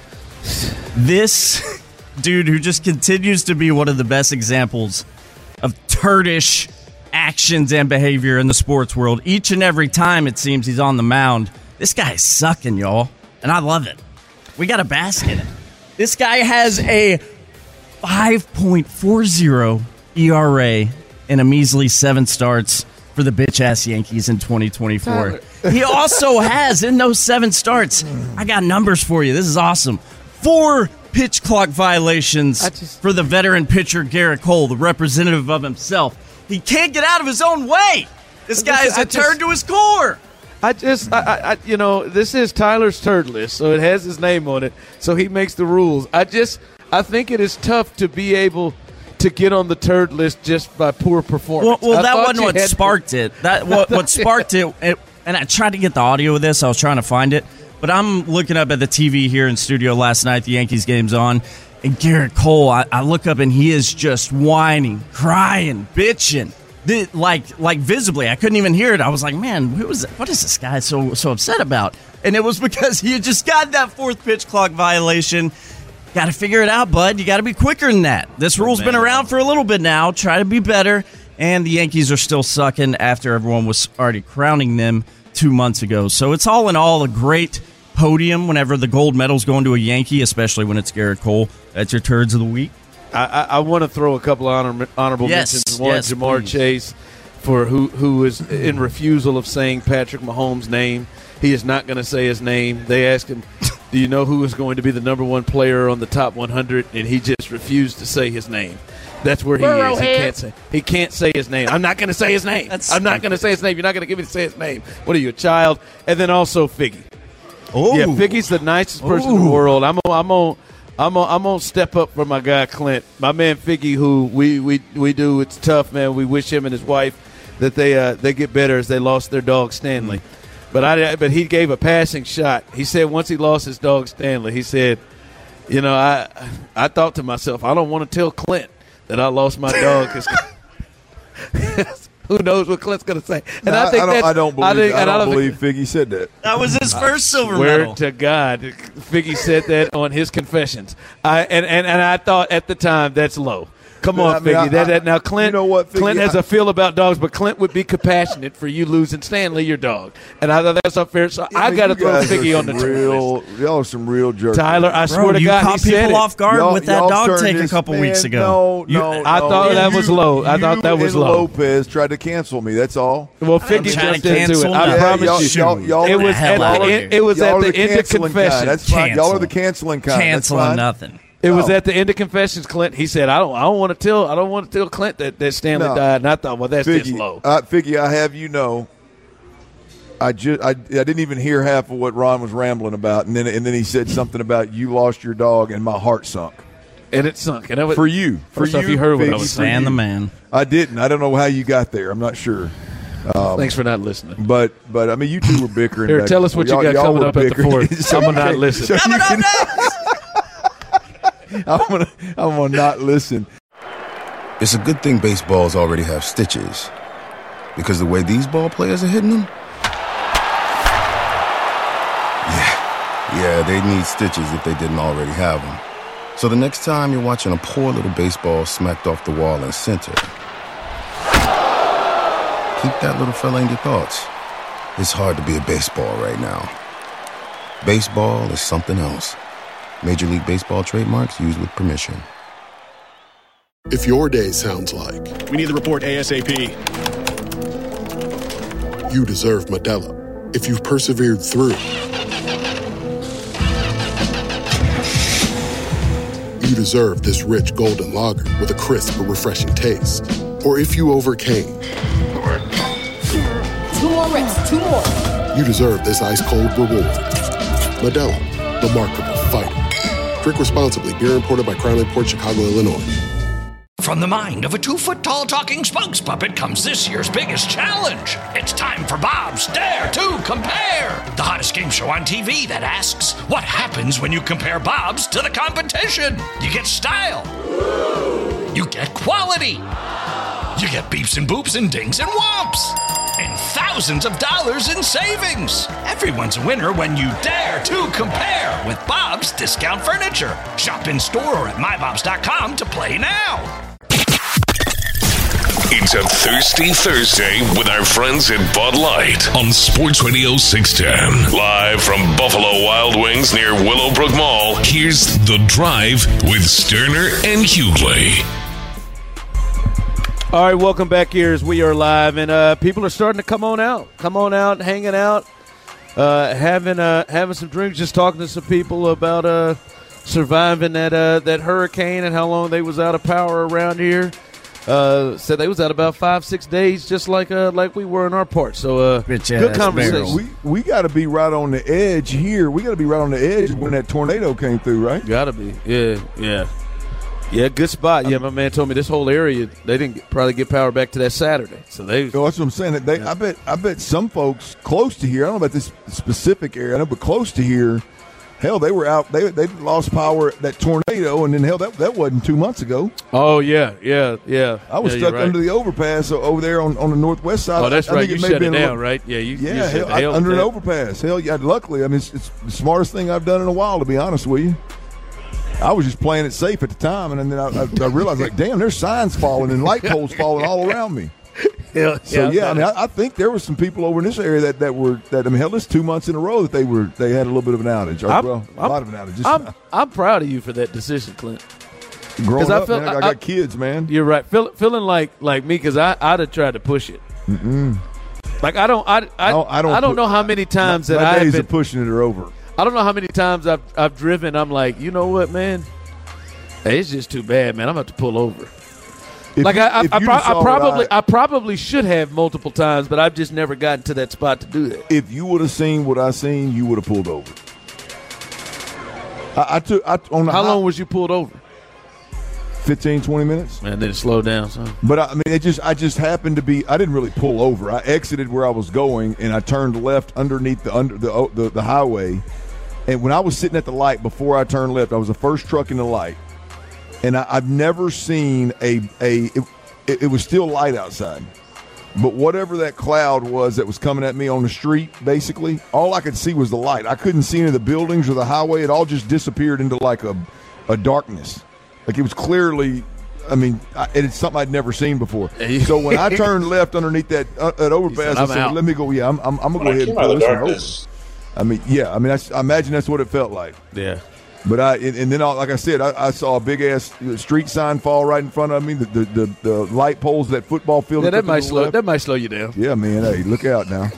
Speaker 7: This dude who just continues to be one of the best examples of turdish actions and behavior in the sports world. Each and every time it seems he's on the mound, this guy is sucking, y'all. And I love it. We got to bask in it. This guy has a five point four oh E R A in a measly seven starts, for the bitch-ass Yankees in twenty twenty-four. He also has, in those seven starts, I got numbers for you. This is awesome. Four pitch clock violations just, for the veteran pitcher Garrett Cole, the representative of himself. He can't get out of his own way. This guy is a turd to his core.
Speaker 5: I just, I, I, you know, this is Tyler's turd list, so it has his name on it, so he makes the rules. I just, I think it is tough to be able to get on the turd list just by poor performance.
Speaker 7: Well, well that wasn't what
Speaker 5: had,
Speaker 7: sparked it. That what, what sparked it, it, and I tried to get the audio of this. I was trying to find it, but I'm looking up at the T V here in studio last night. The Yankees game's on, and Garrett Cole, I, I look up and he is just whining, crying, bitching. The, like, like visibly, I couldn't even hear it. I was like, "Man, who is it? What is this guy so so upset about?" And it was because he had just got that fourth pitch clock violation. Got to figure it out, bud. You got to be quicker than that. This rule's been around for a little bit now. Try to be better. And the Yankees are still sucking after everyone was already crowning them two months ago. So it's all in all a great podium whenever the gold medal's going to a Yankee, especially when it's Garrett Cole. That's your turds of the week.
Speaker 5: I, I, I want to throw a couple of honor, honorable
Speaker 7: yes,
Speaker 5: mentions. One,
Speaker 7: yes,
Speaker 5: Jamar
Speaker 7: please.
Speaker 5: Chase, for who who is in refusal of saying Patrick Mahomes' name. He is not going to say his name. They asked him, do you know who is going to be the number one player on the top one hundred? And he just refused to say his name. That's where he
Speaker 3: Burrow
Speaker 5: is. He
Speaker 3: head.
Speaker 5: can't say. He can't say his name. I'm not going to say his name.
Speaker 7: That's
Speaker 5: I'm not going to say his name. You're not going to give me to say his name. What are you, a child? And then also Figgy.
Speaker 7: Oh,
Speaker 5: yeah, Figgy's the nicest person Ooh. in the world. I'm on, I'm on. I'm on, I'm on step up for my guy Clint, my man Figgy, who we, we, we do. It's tough, man. We wish him and his wife that they uh, they get better as they lost their dog Stanley. Mm-hmm. But I but he gave a passing shot. He said once he lost his dog Stanley, he said, you know, I I thought to myself, I don't want to tell Clint that I lost my dog because who knows what Clint's going to say. And
Speaker 6: no,
Speaker 5: I think
Speaker 6: I don't,
Speaker 5: that's,
Speaker 6: I don't believe, I think, I don't
Speaker 5: I don't
Speaker 6: believe
Speaker 5: think,
Speaker 6: Figgy said that.
Speaker 7: That was his first silver
Speaker 5: Swear
Speaker 7: medal.
Speaker 5: to God, Figgy said that on his confessions. I and, and, and I thought at the time that's low. Come on,
Speaker 6: I mean,
Speaker 5: Figgy.
Speaker 6: I,
Speaker 5: that, that, now,
Speaker 6: I,
Speaker 5: Clint,
Speaker 6: you know what, Figgy,
Speaker 5: Clint has
Speaker 6: I,
Speaker 5: a feel about dogs, but Clint would be compassionate for you losing Stanley, your dog. And I thought that's unfair. So
Speaker 6: yeah,
Speaker 5: I got to throw
Speaker 6: guys
Speaker 5: Figgy on the
Speaker 6: real.
Speaker 5: list.
Speaker 6: Y'all are some real jerks.
Speaker 5: Tyler, I
Speaker 7: Bro,
Speaker 5: swear to
Speaker 7: you
Speaker 5: God,
Speaker 7: caught
Speaker 5: he
Speaker 7: people
Speaker 5: said
Speaker 7: off guard
Speaker 6: y'all,
Speaker 7: with that
Speaker 6: y'all
Speaker 7: dog take
Speaker 6: this,
Speaker 7: a couple
Speaker 6: man,
Speaker 7: weeks ago.
Speaker 6: No, no,
Speaker 5: you, I
Speaker 6: no.
Speaker 5: thought that
Speaker 6: you,
Speaker 5: was low. I thought that was
Speaker 6: and
Speaker 5: low.
Speaker 6: Lopez tried to cancel me. That's all.
Speaker 5: Well, Figgy
Speaker 7: trying
Speaker 5: jumped
Speaker 7: to
Speaker 5: into it.
Speaker 7: cancel
Speaker 5: I
Speaker 7: nothing.
Speaker 5: promise
Speaker 6: y'all,
Speaker 5: you.
Speaker 6: y'all, y'all
Speaker 5: it
Speaker 6: are
Speaker 5: was
Speaker 6: the
Speaker 5: at
Speaker 6: hell
Speaker 5: the
Speaker 6: out
Speaker 5: end.
Speaker 6: of
Speaker 5: It was
Speaker 6: y'all
Speaker 5: at
Speaker 6: are
Speaker 5: the
Speaker 6: the
Speaker 5: end of
Speaker 6: canceling kind.
Speaker 5: confession.
Speaker 6: That's fine. Y'all are the canceling kind.
Speaker 7: Canceling
Speaker 6: That's fine.
Speaker 7: nothing.
Speaker 5: It
Speaker 6: No.
Speaker 5: was at the end of confessions, Clint. He said, "I don't, I don't want to tell, I don't want to tell Clint that, that Stanley
Speaker 6: No.
Speaker 5: died." And I thought, well, that's
Speaker 6: Figgy,
Speaker 5: just low.
Speaker 6: Uh, Figgy, I have you know, I just I, I didn't even hear half of what Ron was rambling about, and then and then he said something about you lost your dog, and my heart sunk.
Speaker 5: And it sunk. And it was,
Speaker 6: For you, for
Speaker 5: first
Speaker 6: you,
Speaker 5: off, you heard what I
Speaker 6: Figgy,
Speaker 5: was
Speaker 6: for
Speaker 5: saying.
Speaker 7: And the
Speaker 6: you.
Speaker 7: man.
Speaker 6: I didn't. I don't know how you got there. I'm not sure. Um,
Speaker 5: Thanks for not listening.
Speaker 6: But but I mean, you two were bickering.
Speaker 5: Here,
Speaker 6: back
Speaker 5: tell
Speaker 6: and
Speaker 5: us what
Speaker 6: forth.
Speaker 5: you got
Speaker 6: Y'all- y'all
Speaker 5: coming
Speaker 6: were
Speaker 5: up at the
Speaker 6: bickering.
Speaker 5: fourth.
Speaker 6: So
Speaker 5: I'm gonna
Speaker 6: you
Speaker 5: not
Speaker 6: can-
Speaker 5: listen.
Speaker 6: so you can- I'm gonna I'm gonna not listen.
Speaker 1: It's a good thing baseballs already have stitches, because the way these ball players are hitting them, yeah, yeah, they'd need stitches if they didn't already have them. So the next time you're watching a poor little baseball smacked off the wall in center, keep that little fella in your thoughts. It's hard to be a baseball right now. Baseball is something else. Major League Baseball trademarks used with permission.
Speaker 10: If your day sounds like
Speaker 16: we need the report ASAP,
Speaker 10: you deserve Modelo. If you've persevered through, you deserve this rich golden lager with a crisp but refreshing taste. Or if you overcame,
Speaker 17: Two more reps, two more.
Speaker 10: you deserve this ice cold reward. Modelo, the mark of a fighter. Drink responsibly. Beer imported by Crown Imports, Chicago, Illinois.
Speaker 2: From the mind of a two-foot-tall talking spokes puppet comes this year's biggest challenge. It's time for Bob's Dare to Compare, the hottest game show on T V that asks, what happens when you compare Bob's to the competition? You get style. You get quality. You get beeps and boops and dings and whomps. And thousands of dollars in savings. Everyone's a winner when you dare to compare with Bob's Discount Furniture. Shop in store or at my bobs dot com to play now.
Speaker 4: It's a Thirsty Thursday with our friends at Bud Light on Sports Radio six ten. Live from Buffalo Wild Wings near Willowbrook Mall, here's The Drive with Sterner and Hughley.
Speaker 5: All right, welcome back here as we are live, and uh, people are starting to come on out, come on out, hanging out, uh, having uh, having some drinks, just talking to some people about uh, surviving that uh, that hurricane and how long they was out of power around here. Uh, said they was out about five, six days, just like uh, like we were in our part. So uh, good conversation.
Speaker 6: We we got to be right on the edge here. We got to be right on the edge when that tornado came through, right?
Speaker 5: Got to be, yeah, yeah. Yeah, good spot. Yeah, my man told me this whole area they didn't get, probably get power back to that Saturday. So they.
Speaker 6: Oh, that's what I'm saying. They, I bet, I bet some folks close to here. I don't know about this specific area, I know, but close to here, hell, they were out. They they lost power that tornado, and then hell, that that wasn't two months ago.
Speaker 5: Oh yeah, yeah, yeah.
Speaker 6: I was
Speaker 5: yeah,
Speaker 6: stuck
Speaker 5: right.
Speaker 6: under the overpass over there on, on the northwest side.
Speaker 5: Oh, that's
Speaker 6: I, I
Speaker 5: right.
Speaker 6: think
Speaker 5: You
Speaker 6: it may
Speaker 5: shut
Speaker 6: have
Speaker 5: it
Speaker 6: been
Speaker 5: down,
Speaker 6: a,
Speaker 5: right? Yeah, you.
Speaker 6: Yeah,
Speaker 5: you
Speaker 6: hell,
Speaker 5: shut
Speaker 6: I,
Speaker 5: hell
Speaker 6: under an
Speaker 5: that.
Speaker 6: overpass. Hell yeah. Luckily, I mean, it's, it's the smartest thing I've done in a while, to be honest with you. I was just playing it safe at the time, and then I, I, I realized, like, damn, there's signs falling and light poles falling all around me.
Speaker 5: Hell,
Speaker 6: So
Speaker 5: yeah,
Speaker 6: yeah, I mean, I, I think there was some people over in this area that, that were that I mean, hell, it's two months in a row that they were they had a little bit of an outage, or,
Speaker 5: I'm,
Speaker 6: well, a
Speaker 5: I'm,
Speaker 6: lot of an outage. Just,
Speaker 5: I'm I'm proud of you for that decision, Clint.
Speaker 6: growing
Speaker 5: I
Speaker 6: up,
Speaker 5: feel-
Speaker 6: man, I, I
Speaker 5: I-
Speaker 6: got kids, man.
Speaker 5: You're right. Feel, feeling like like me because I I'd have tried to push it.
Speaker 6: Mm-mm.
Speaker 5: Like I don't I I,
Speaker 6: I don't- I don't
Speaker 5: I don't
Speaker 6: put-
Speaker 5: know how many times
Speaker 6: my,
Speaker 5: that
Speaker 6: my
Speaker 5: I've
Speaker 6: days
Speaker 5: been,
Speaker 6: of pushing it are over.
Speaker 5: I don't know how many times I've I've driven. I'm like, you know what, man? Hey, it's just too bad, man. I'm about to pull over.
Speaker 6: If
Speaker 5: like
Speaker 6: you-
Speaker 5: I, I,
Speaker 6: if
Speaker 5: I,
Speaker 6: you
Speaker 5: pro-
Speaker 6: saw
Speaker 5: I
Speaker 6: what
Speaker 5: probably,
Speaker 6: I-
Speaker 5: I, probably should have multiple times, but I've just never gotten to that spot to do that.
Speaker 6: If you would have seen what I seen, you would have pulled over. I, I took I, on the
Speaker 5: How
Speaker 6: high-
Speaker 5: long was you pulled over?
Speaker 6: fifteen, twenty minutes.
Speaker 5: And then it slowed down, son.
Speaker 6: But I, I mean, it just I just happened to be. I didn't really pull over. I exited where I was going, and I turned left underneath the under the oh, the, the highway. And when I was sitting at the light before I turned left, I was the first truck in the light, and I, I've never seen a a. It, it, it was still light outside, but whatever that cloud was that was coming at me on the street, basically, all I could see was the light. I couldn't see any of the buildings or the highway. It all just disappeared into like a a darkness. Like it was clearly, I mean, I, it's something I'd never seen before. So when I turned left underneath that uh, that overpass,
Speaker 5: said,
Speaker 6: I
Speaker 5: "I'm
Speaker 6: said,
Speaker 5: out."
Speaker 6: "Let me go." Yeah, I'm, I'm, I'm gonna
Speaker 16: When
Speaker 6: go
Speaker 16: I
Speaker 6: ahead
Speaker 16: came
Speaker 6: and
Speaker 16: out
Speaker 6: pull
Speaker 16: of the
Speaker 6: this one over.
Speaker 16: darkness.
Speaker 6: I mean, yeah, I mean, I, I imagine that's what it felt like.
Speaker 5: Yeah.
Speaker 6: But I and, and then, I, like I said, I, I saw a big ass street sign fall right in front of me. The the, the, the light poles of that football field.
Speaker 5: Yeah,
Speaker 6: up
Speaker 5: that
Speaker 6: to
Speaker 5: might
Speaker 6: the
Speaker 5: slow.
Speaker 6: left.
Speaker 5: That might slow you down.
Speaker 6: Yeah, man. Hey, look out now.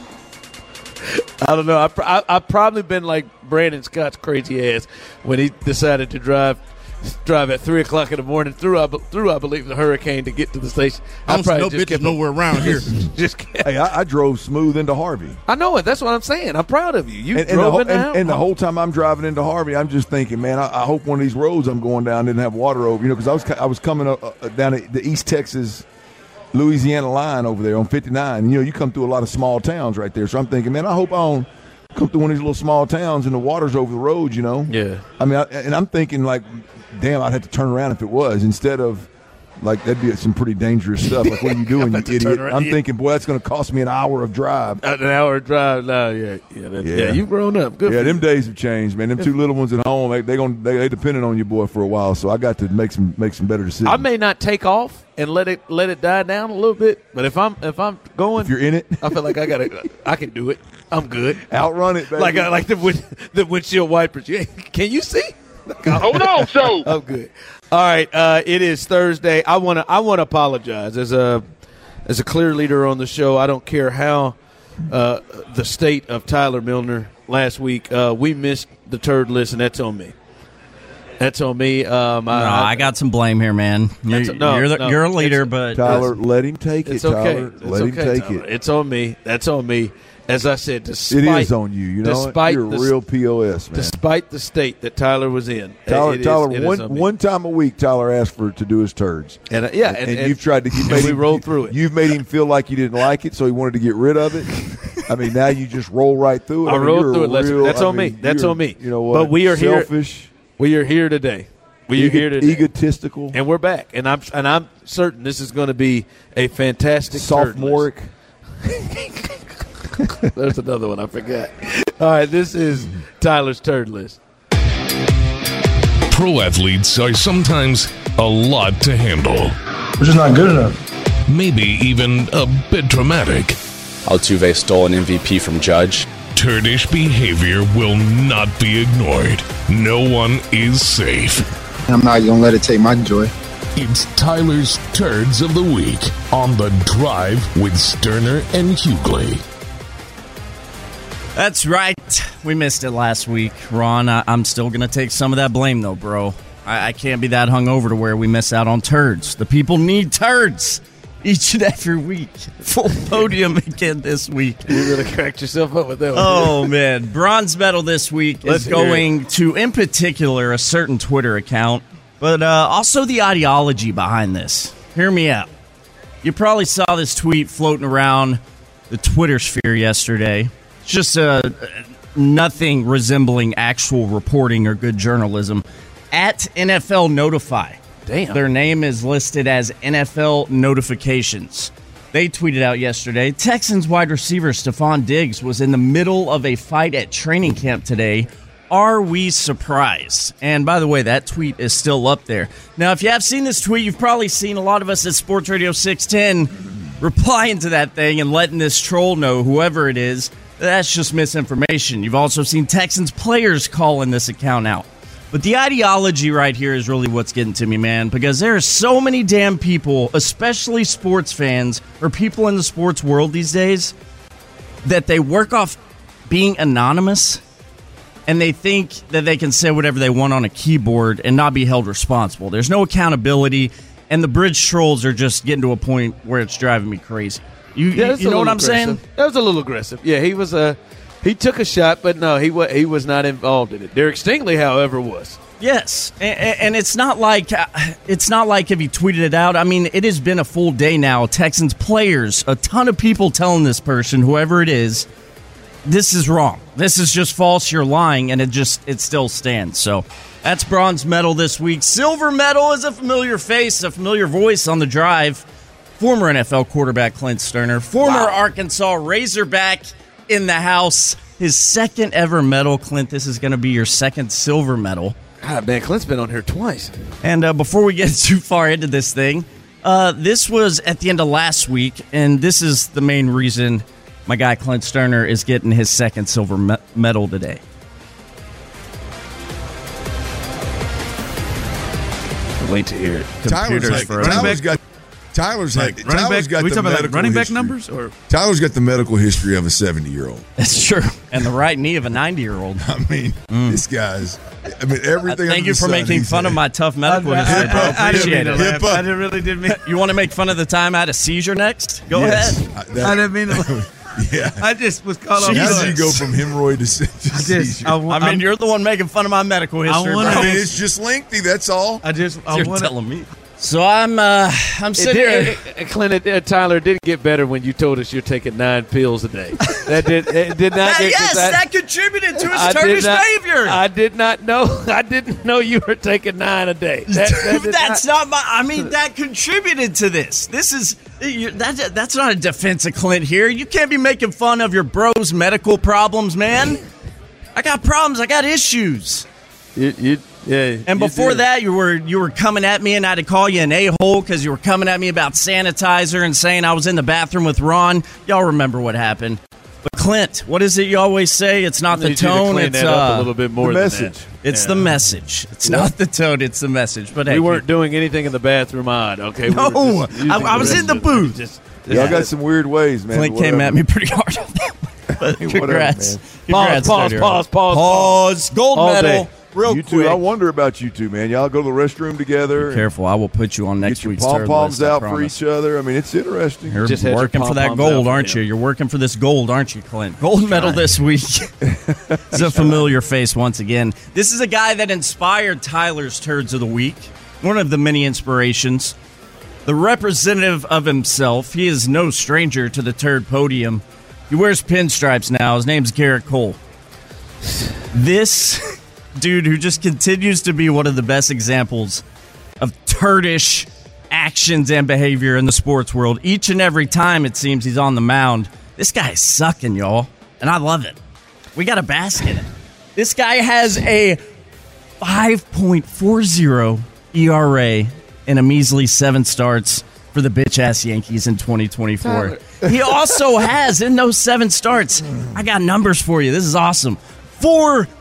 Speaker 5: I don't know. I, pr- I I've probably been like Brandon Scott's crazy ass when he decided to drive drive at three o'clock in the morning through I, be- through I believe the hurricane to get to the station. I
Speaker 11: I'm
Speaker 5: probably
Speaker 11: no
Speaker 5: just
Speaker 11: bitches
Speaker 5: kept
Speaker 11: nowhere around here.
Speaker 5: just kept,
Speaker 6: Hey, I, I drove smooth into Harvey.
Speaker 5: I know it. That's what I'm saying. I'm proud of you. You
Speaker 6: And, and, the
Speaker 5: drove
Speaker 6: whole,
Speaker 5: in
Speaker 6: and,
Speaker 5: now.
Speaker 6: and the whole time I'm driving into Harvey, I'm just thinking, man, I, I hope one of these roads I'm going down didn't have water over. You know, because I was I was coming up, uh, down the East Texas, Louisiana line over there on fifty-nine. You know, you come through a lot of small towns right there. So I'm thinking, man, I hope I don't come through one of these little small towns and the water's over the road. You know.
Speaker 5: Yeah.
Speaker 6: I mean, I, and I'm thinking like, damn, I'd have to turn around if it was instead of. Like, that'd be some pretty dangerous stuff. Like, what are you doing, you
Speaker 5: About to
Speaker 6: idiot?
Speaker 5: turn around.
Speaker 6: I'm
Speaker 5: Yeah.
Speaker 6: thinking, boy, that's going to cost me an hour of drive.
Speaker 5: An hour drive. No, yeah, yeah, that, yeah.
Speaker 6: Yeah.
Speaker 5: You've grown up. Good.
Speaker 6: Yeah,
Speaker 5: for
Speaker 6: them
Speaker 5: you.
Speaker 6: days have changed, man. Them two little ones at home, they they gonna they, they depended on your boy for a while. So I got to make some make some better decisions.
Speaker 5: I may not take off and let it let it die down a little bit, but if I'm if I'm going,
Speaker 6: if you're in it,
Speaker 5: I feel like I gotta. I can do it. I'm good.
Speaker 6: outrun it, baby.
Speaker 5: Like I like the wind, the windshield wipers. Yeah, can you see?
Speaker 11: Hold on, so.
Speaker 5: I'm good. All right, uh, it is Thursday. I want to I want to apologize as a as a clear leader on the show. I don't care how uh, the state of Tyler Milner last week. Uh, we missed the turd list, and that's on me. That's on me. Um,
Speaker 7: No,
Speaker 5: I,
Speaker 7: I got some blame here, man. You're,
Speaker 5: That's- no,
Speaker 7: you're, the,
Speaker 5: no,
Speaker 7: you're a leader,
Speaker 5: it's-
Speaker 7: but
Speaker 6: Tyler, let him take it.
Speaker 5: It's okay.
Speaker 6: Tyler,
Speaker 5: It's
Speaker 6: let
Speaker 5: okay,
Speaker 6: him take
Speaker 5: Tyler.
Speaker 6: it.
Speaker 5: It's on me. That's on me. As I said, despite
Speaker 6: It is on you. You know,
Speaker 5: despite
Speaker 6: you're a
Speaker 5: the-
Speaker 6: real P O S, man.
Speaker 5: despite the state that Tyler was in.
Speaker 6: Tyler,
Speaker 5: it is-
Speaker 6: Tyler,
Speaker 5: it is
Speaker 6: one
Speaker 5: on me.
Speaker 6: one time a week, Tyler asked for to do his turds,
Speaker 5: And, uh, yeah,
Speaker 6: and,
Speaker 5: and-
Speaker 6: and
Speaker 5: and-
Speaker 6: you've tried to. You
Speaker 5: and
Speaker 6: made
Speaker 5: we
Speaker 6: him,
Speaker 5: rolled through it.
Speaker 6: You've made him feel like you didn't like it, so he wanted to get rid of it. I mean, now you just roll right through it.
Speaker 5: I
Speaker 6: mean,
Speaker 5: rolled
Speaker 6: you're a
Speaker 5: through it. Lester.
Speaker 6: real-
Speaker 5: That's
Speaker 6: I
Speaker 5: on me.
Speaker 6: mean,
Speaker 5: That's
Speaker 6: you're-
Speaker 5: on me.
Speaker 6: You know what?
Speaker 5: But we are
Speaker 6: selfish,
Speaker 5: here. We are here today. We are
Speaker 6: ego-
Speaker 5: here today.
Speaker 6: egotistical,
Speaker 5: And we're back. And I'm and I'm certain this is going to be a fantastic turd
Speaker 6: sophomoric.
Speaker 5: list. There's another one I forgot. All right, this is Tyler's turd list.
Speaker 4: Pro athletes are sometimes a lot to handle.
Speaker 13: We're just not good enough.
Speaker 4: Maybe even a bit dramatic.
Speaker 12: Altuve stole an M V P from Judge.
Speaker 4: Turdish behavior will not be ignored. No one is safe.
Speaker 13: I'm not going to let it take my joy.
Speaker 4: It's Tyler's Turds of the Week on The Drive with Sterner and Hughley.
Speaker 7: That's right. We missed it last week, Ron. I- I'm still going to take some of that blame, though, bro. I-, I can't be that hungover to where we miss out on turds. The people need turds each and every week. Full podium again this week.
Speaker 5: You really cracked yourself up with that one.
Speaker 7: Oh, man. Bronze medal this week
Speaker 5: Let's
Speaker 7: is
Speaker 5: hear
Speaker 7: going to, in particular, a certain Twitter account, but uh, also the ideology behind this. Hear me out. You probably saw this tweet floating around the Twitter sphere yesterday. It's just uh, nothing resembling actual reporting or good journalism. At N F L Notify.
Speaker 5: Damn.
Speaker 7: Their name is listed as N F L Notifications. They tweeted out yesterday, Texans wide receiver Stephon Diggs was in the middle of a fight at training camp today. Are we surprised? And by the way, that tweet is still up there. Now, if you have seen this tweet, you've probably seen a lot of us at Sports Radio six ten replying to that thing and letting this troll know, whoever it is, that's just misinformation. You've also seen Texans players calling this account out. But the ideology right here is really what's getting to me, man, because there are so many damn people, especially sports fans or people in the sports world these days, that they work off being anonymous and they think that they can say whatever they want on a keyboard and not be held responsible. There's no accountability, and the bridge trolls are just getting to a point where it's driving me crazy. You,
Speaker 5: Yeah,
Speaker 7: you,
Speaker 5: that's
Speaker 7: you
Speaker 5: a
Speaker 7: know what
Speaker 5: little
Speaker 7: I'm saying?
Speaker 5: aggressive. That was a little aggressive. Yeah, he was a he took a shot, but no, he was he was not involved in it. Derek Stingley, however, was.
Speaker 7: Yes, and, and it's not like it's not like if he tweeted it out. I mean, it has been a full day now. Texans players, a ton of people telling this person, whoever it is, this is wrong. This is just false. You're lying, and it just it still stands. So that's bronze medal this week. Silver medal is a familiar face, a familiar voice on the drive. Former N F L quarterback Clint Sterner, former
Speaker 5: Wow.
Speaker 7: Arkansas Razorback in the house. His second ever medal, Clint. This is going to be your second silver medal.
Speaker 5: God, man, Clint's been on here twice.
Speaker 7: And uh, before we get too far into this thing, uh, this was at the end of last week, and this is the main reason my guy Clint Sterner is getting his second silver me- medal today.
Speaker 5: Wait to hear it.
Speaker 14: Tyler's,
Speaker 7: Computers
Speaker 14: like,
Speaker 7: for
Speaker 14: Tyler's got Tyler's
Speaker 15: Like
Speaker 14: had,
Speaker 15: running
Speaker 14: Tyler's
Speaker 15: back,
Speaker 14: got
Speaker 15: we
Speaker 14: the
Speaker 15: talking about like
Speaker 14: medical
Speaker 15: running back
Speaker 14: history.
Speaker 15: numbers or
Speaker 14: Tyler's got the medical history of a seventy-year-old.
Speaker 7: That's true. And the right knee of a ninety-year-old.
Speaker 14: I mean, this guy's. I mean, everything.
Speaker 7: Thank
Speaker 14: under
Speaker 7: you
Speaker 14: the
Speaker 7: for
Speaker 14: sun,
Speaker 7: making
Speaker 14: he's
Speaker 7: fun of
Speaker 14: had.
Speaker 7: my tough medical
Speaker 15: I,
Speaker 7: history,
Speaker 15: I,
Speaker 7: bro.
Speaker 15: I, I didn't mean
Speaker 7: Appreciate
Speaker 15: to
Speaker 7: it.
Speaker 15: laugh.
Speaker 14: Hip up.
Speaker 15: I didn't really didn't mean.
Speaker 7: You want to make fun of the time I had a seizure next? Go
Speaker 14: Yes.
Speaker 7: ahead.
Speaker 14: I, that-
Speaker 15: I didn't mean to.
Speaker 14: Yeah.
Speaker 15: I just was caught off
Speaker 14: How
Speaker 15: guard.
Speaker 14: did you go from hemorrhoid to, se- to
Speaker 15: I just,
Speaker 14: seizure?
Speaker 15: I,
Speaker 14: I,
Speaker 15: wa-
Speaker 7: I mean,
Speaker 15: I'm-
Speaker 7: you're the one making fun of my medical history,
Speaker 15: wanna-
Speaker 7: bro.
Speaker 14: mean, it's just lengthy. That's all.
Speaker 15: I just. I
Speaker 7: You're
Speaker 15: wanna,
Speaker 7: telling me. So I'm, uh, I'm
Speaker 5: It
Speaker 7: sitting
Speaker 5: did,
Speaker 7: here.
Speaker 5: it, it, Clint, it, uh, Tyler, it didn't get better when you told us you're taking nine pills a day. That did it did not get
Speaker 7: yes,
Speaker 5: I-
Speaker 7: that contributed to his
Speaker 5: I did
Speaker 7: Turkish
Speaker 5: not-
Speaker 7: behavior.
Speaker 5: I did not know. I didn't know you were taking nine a day. That, that did
Speaker 7: That's
Speaker 5: not,
Speaker 7: not my. I mean, that contributed to this. This is you- that. That's not a defense of Clint here. You can't be making fun of your bro's medical problems, man. I got problems. I got issues.
Speaker 5: You, you, yeah.
Speaker 7: And
Speaker 5: you
Speaker 7: before
Speaker 5: did.
Speaker 7: that, you were you were coming at me, and I had to call you an a-hole because you were coming at me about sanitizer and saying I was in the bathroom with Ron. Y'all remember what happened. But Clint, what is it you always say? It's not
Speaker 5: I
Speaker 7: the
Speaker 5: need you to
Speaker 7: tone.
Speaker 5: clean
Speaker 7: It's
Speaker 5: that up
Speaker 7: uh,
Speaker 5: a little bit more.
Speaker 6: the
Speaker 5: than
Speaker 6: message.
Speaker 5: that.
Speaker 7: It's
Speaker 5: Yeah.
Speaker 7: the message. It's not the tone. It's the message. But hey,
Speaker 5: We weren't doing anything in the bathroom odd. Okay. We
Speaker 7: No,
Speaker 5: were just using
Speaker 7: I- I
Speaker 5: the
Speaker 7: was in the
Speaker 5: restroom.
Speaker 7: booth.
Speaker 5: Just,
Speaker 6: Y'all got some weird ways, man.
Speaker 7: Clint
Speaker 6: Whatever.
Speaker 7: came at me pretty hard on that one. But
Speaker 6: Whatever,
Speaker 7: congrats.
Speaker 6: man.
Speaker 7: Congrats,
Speaker 5: Pause,
Speaker 7: Dirty
Speaker 5: pause,
Speaker 7: Ron.
Speaker 5: pause, pause,
Speaker 7: Pause. Gold
Speaker 5: All
Speaker 7: medal.
Speaker 5: day.
Speaker 7: Real
Speaker 6: You
Speaker 7: quick.
Speaker 6: two, I wonder about you two, man. Y'all go to the restroom together.
Speaker 7: Be careful. I will put you on next
Speaker 6: Get your
Speaker 7: week's
Speaker 6: pom
Speaker 7: turd
Speaker 6: poms
Speaker 7: list, I
Speaker 6: out for
Speaker 7: promise.
Speaker 6: each other. I mean, it's interesting.
Speaker 7: You're
Speaker 5: Just had your
Speaker 7: working for that
Speaker 5: pom-poms out
Speaker 7: gold,
Speaker 5: for
Speaker 7: aren't
Speaker 5: him.
Speaker 7: you? You're working for this gold, aren't you, Clint? Gold medal this week. It's a familiar face once again. This is a guy that inspired Tyler's Turds of the Week. One of the many inspirations. The representative of himself. He is no stranger to the turd podium. He wears pinstripes now. His name's Garrett Cole. This dude who just continues to be one of the best examples of turdish actions and behavior in the sports world. Each and every time it seems he's on the mound. This guy is sucking, y'all. And I love it. We got to bask in it. This guy has a five point four oh E R A and a measly seven starts for the bitch-ass Yankees in twenty twenty-four. He also has, in those seven starts, I got numbers for you. This is awesome. Four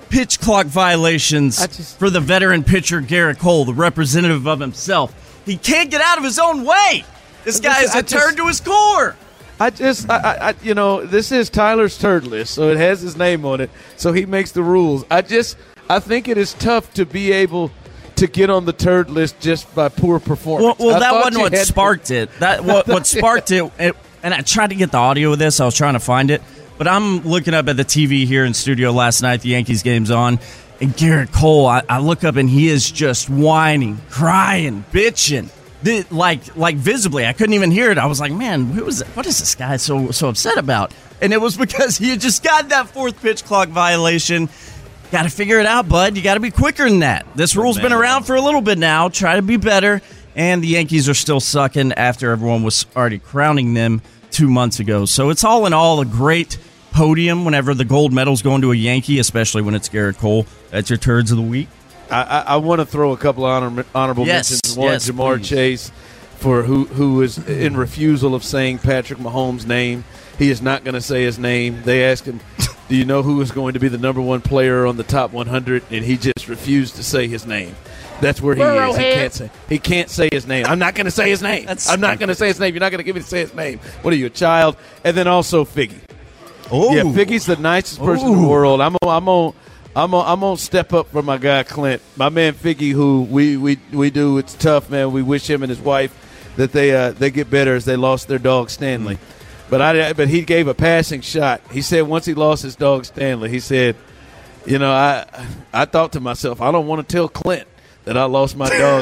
Speaker 7: pitch clock violations
Speaker 5: just,
Speaker 7: for the veteran pitcher Garrett Cole, the representative of himself. He can't get out of his own way. This guy is a turd to his core.
Speaker 5: I just, I, I, you know, this is Tyler's turd list, so it has his name on it, so he makes the rules. I just, I think it is tough to be able to get on the turd list just by poor performance.
Speaker 7: Well, well
Speaker 5: I
Speaker 7: that
Speaker 5: thought
Speaker 7: wasn't
Speaker 5: you
Speaker 7: what
Speaker 5: had
Speaker 7: sparked
Speaker 5: to-
Speaker 7: it. That what, what sparked it, it, and I tried to get the audio of this. I was trying to find it, but I'm looking up at the T V here in studio last night. The Yankees game's on, and Garrett Cole, I, I look up and he is just whining, crying, bitching. The, like, like visibly, I couldn't even hear it. I was like, "Man, what was what is this guy so so upset about?" And it was because he had just got that fourth pitch clock violation. Got to figure it out, bud. You got to be quicker than that. This rule's been around for a little bit now. Try to be better. And the Yankees are still sucking after everyone was already crowning them two months ago. So it's all in all a great podium whenever the gold medal's going to a Yankee, especially when it's Garrett Cole. That's your turds of the week.
Speaker 5: I, I, I want to throw a couple of honor, honorable
Speaker 7: Yes,
Speaker 5: mentions. One,
Speaker 7: yes,
Speaker 5: Jamar
Speaker 7: please.
Speaker 5: Chase, for who who is in refusal of saying Patrick Mahomes' name. He is not going to say his name. They asked him, do you know who is going to be the number one player on the top one hundred? And he just refused to say his name. That's where he is. He can't say. He can't say his name. I'm not going to say his name.
Speaker 7: That's
Speaker 5: I'm not going to say his name. You're not going to give me to say his name. What are you, a child? And then also Figgy.
Speaker 7: Oh,
Speaker 5: Yeah, Figgy's the nicest person in the world. I'm on, I'm on, I'm on, I'm on step up for my guy Clint, my man Figgy, who we, we, we do. It's tough, man. We wish him and his wife that they uh, they get better as they lost their dog Stanley.
Speaker 7: Mm.
Speaker 5: But I but he gave a passing shot. He said once he lost his dog Stanley, he said, you know, I I thought to myself, I don't want to tell Clint that I lost my dog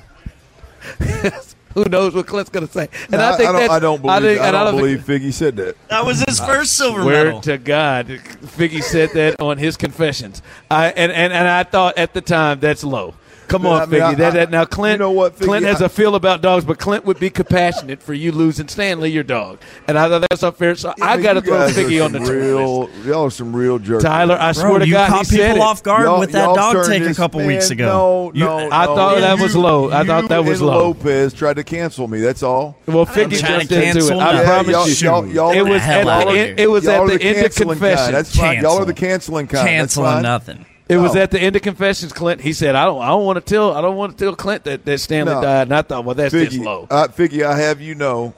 Speaker 5: because who knows what Clint's going to say. And
Speaker 6: No,
Speaker 5: I think
Speaker 6: I don't,
Speaker 5: that's,
Speaker 6: I don't believe,
Speaker 5: think-
Speaker 6: I
Speaker 5: and
Speaker 6: don't
Speaker 5: think-
Speaker 6: believe Figgy said that.
Speaker 7: That was his first silver
Speaker 5: Swear
Speaker 7: medal.
Speaker 5: to God, Figgy said that on his confessions. I and, and, and I thought at the time that's low. Come on,
Speaker 6: I mean,
Speaker 5: Figgy.
Speaker 6: I-
Speaker 5: that, that,
Speaker 6: I-
Speaker 5: now, Clint.
Speaker 6: you know what, Figgy,
Speaker 5: Clint has
Speaker 6: I-
Speaker 5: a feel about dogs, but Clint would be compassionate for you losing Stanley, your dog. And I thought that's unfair. So I
Speaker 6: mean,
Speaker 5: got to
Speaker 6: you
Speaker 5: throw
Speaker 6: guys are
Speaker 5: Figgy on
Speaker 6: some
Speaker 5: the turd
Speaker 6: real.
Speaker 5: list.
Speaker 6: Y'all are some real jerks.
Speaker 5: Tyler, I
Speaker 7: Bro,
Speaker 5: swear to
Speaker 7: you
Speaker 5: God,
Speaker 7: caught
Speaker 5: he said
Speaker 7: people
Speaker 5: it.
Speaker 7: off guard
Speaker 6: Y'all-
Speaker 7: with that
Speaker 6: y'all
Speaker 7: dog
Speaker 6: turned
Speaker 7: take a
Speaker 6: this-
Speaker 7: couple
Speaker 6: man,
Speaker 7: weeks ago.
Speaker 6: No,
Speaker 7: You-
Speaker 6: no,
Speaker 5: I
Speaker 6: no.
Speaker 5: thought
Speaker 6: You-
Speaker 5: that was low. I thought
Speaker 6: you
Speaker 5: that was
Speaker 6: and
Speaker 5: low.
Speaker 6: Lopez tried to cancel me. That's all.
Speaker 5: Well,
Speaker 7: I'm
Speaker 5: Figgy
Speaker 7: trying
Speaker 5: jumped
Speaker 7: to
Speaker 5: into it.
Speaker 7: cancel
Speaker 5: I
Speaker 7: nothing.
Speaker 5: promise
Speaker 6: y'all,
Speaker 5: you.
Speaker 6: y'all, y'all,
Speaker 5: it was
Speaker 7: hell
Speaker 5: at
Speaker 7: out
Speaker 5: the
Speaker 7: of
Speaker 5: end,
Speaker 7: here.
Speaker 5: it was
Speaker 6: y'all
Speaker 5: at
Speaker 6: are
Speaker 5: the
Speaker 6: the
Speaker 5: end of
Speaker 6: canceling kind.
Speaker 5: confessions.
Speaker 6: That's fine. Y'all are
Speaker 7: Cancel.
Speaker 6: the canceling kind. That's
Speaker 7: Canceling
Speaker 6: fine.
Speaker 7: nothing.
Speaker 5: It was
Speaker 6: No.
Speaker 5: at the end of confessions, Clint. He said, "I don't, I don't want to tell, I don't want to tell Clint that, that Stanley
Speaker 6: No.
Speaker 5: died." And I thought, well, that's just
Speaker 6: Figgy,
Speaker 5: low.
Speaker 6: uh, Figgy, I have you know,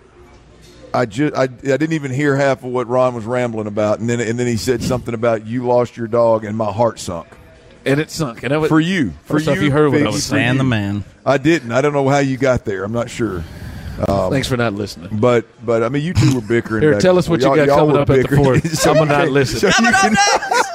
Speaker 6: I just I, I didn't even hear half of what Ron was rambling about, and then and then he said something about you lost your dog, and my heart sunk.
Speaker 5: And it sunk. And that was,
Speaker 6: For you, for
Speaker 5: First
Speaker 6: you,
Speaker 5: off, you heard what I
Speaker 6: Figgy,
Speaker 5: was
Speaker 6: for
Speaker 5: saying.
Speaker 7: Man,
Speaker 6: you.
Speaker 7: the man.
Speaker 6: I didn't. I don't know how you got there. I'm not sure. Um,
Speaker 5: Thanks for not listening.
Speaker 6: But but I mean, you two were bickering.
Speaker 5: Here,
Speaker 6: back
Speaker 5: tell
Speaker 6: and
Speaker 5: us what
Speaker 6: forth.
Speaker 5: you got
Speaker 6: Y'all- y'all
Speaker 5: coming
Speaker 6: were
Speaker 5: up at the
Speaker 6: bickering.
Speaker 5: fourth.
Speaker 6: So
Speaker 5: I'm gonna
Speaker 6: you
Speaker 5: not
Speaker 6: can-
Speaker 5: listen.
Speaker 6: so you
Speaker 7: Coming up
Speaker 6: can-
Speaker 7: next.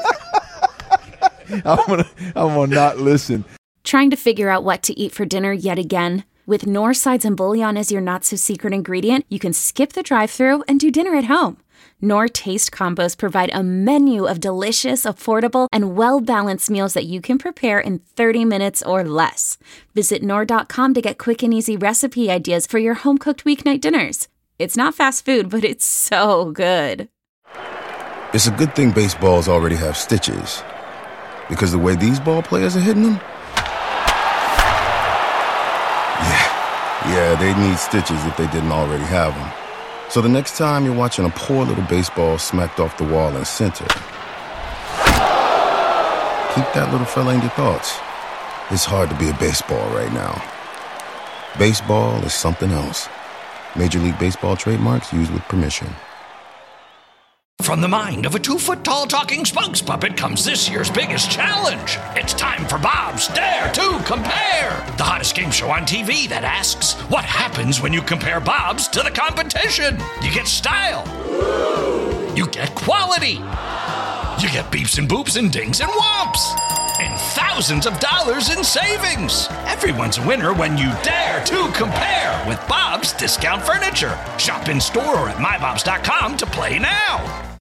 Speaker 6: I'm gonna I'm gonna not listen.
Speaker 16: Trying to figure out what to eat for dinner yet again? With Knorr sides and bouillon as your not-so-secret ingredient, you can skip the drive-thru and do dinner at home. Knorr Taste Combos provide a menu of delicious, affordable, and well-balanced meals that you can prepare in thirty minutes or less. Visit Knorr dot com to get quick and easy recipe ideas for your home-cooked weeknight dinners. It's not fast food, but it's so good.
Speaker 1: It's a good thing baseballs already have stitches. Because the way these ball players are hitting them? Yeah, yeah, they'd need stitches if they didn't already have them. So the next time you're watching a poor little baseball smacked off the wall in center, keep that little fella in your thoughts. It's hard to be a baseball right now. Baseball is something else. Major League Baseball trademarks used with permission.
Speaker 2: From the mind of a two-foot-tall talking spokes puppet comes this year's biggest challenge. It's time for Bob's Dare to Compare, the hottest game show on T V that asks, what happens when you compare Bob's to the competition? You get style. You get quality. You get beeps and boops and dings and whomps. And thousands of dollars in savings. Everyone's a winner when you dare to compare with Bob's Discount Furniture. Shop in store or at my bobs dot com to play now.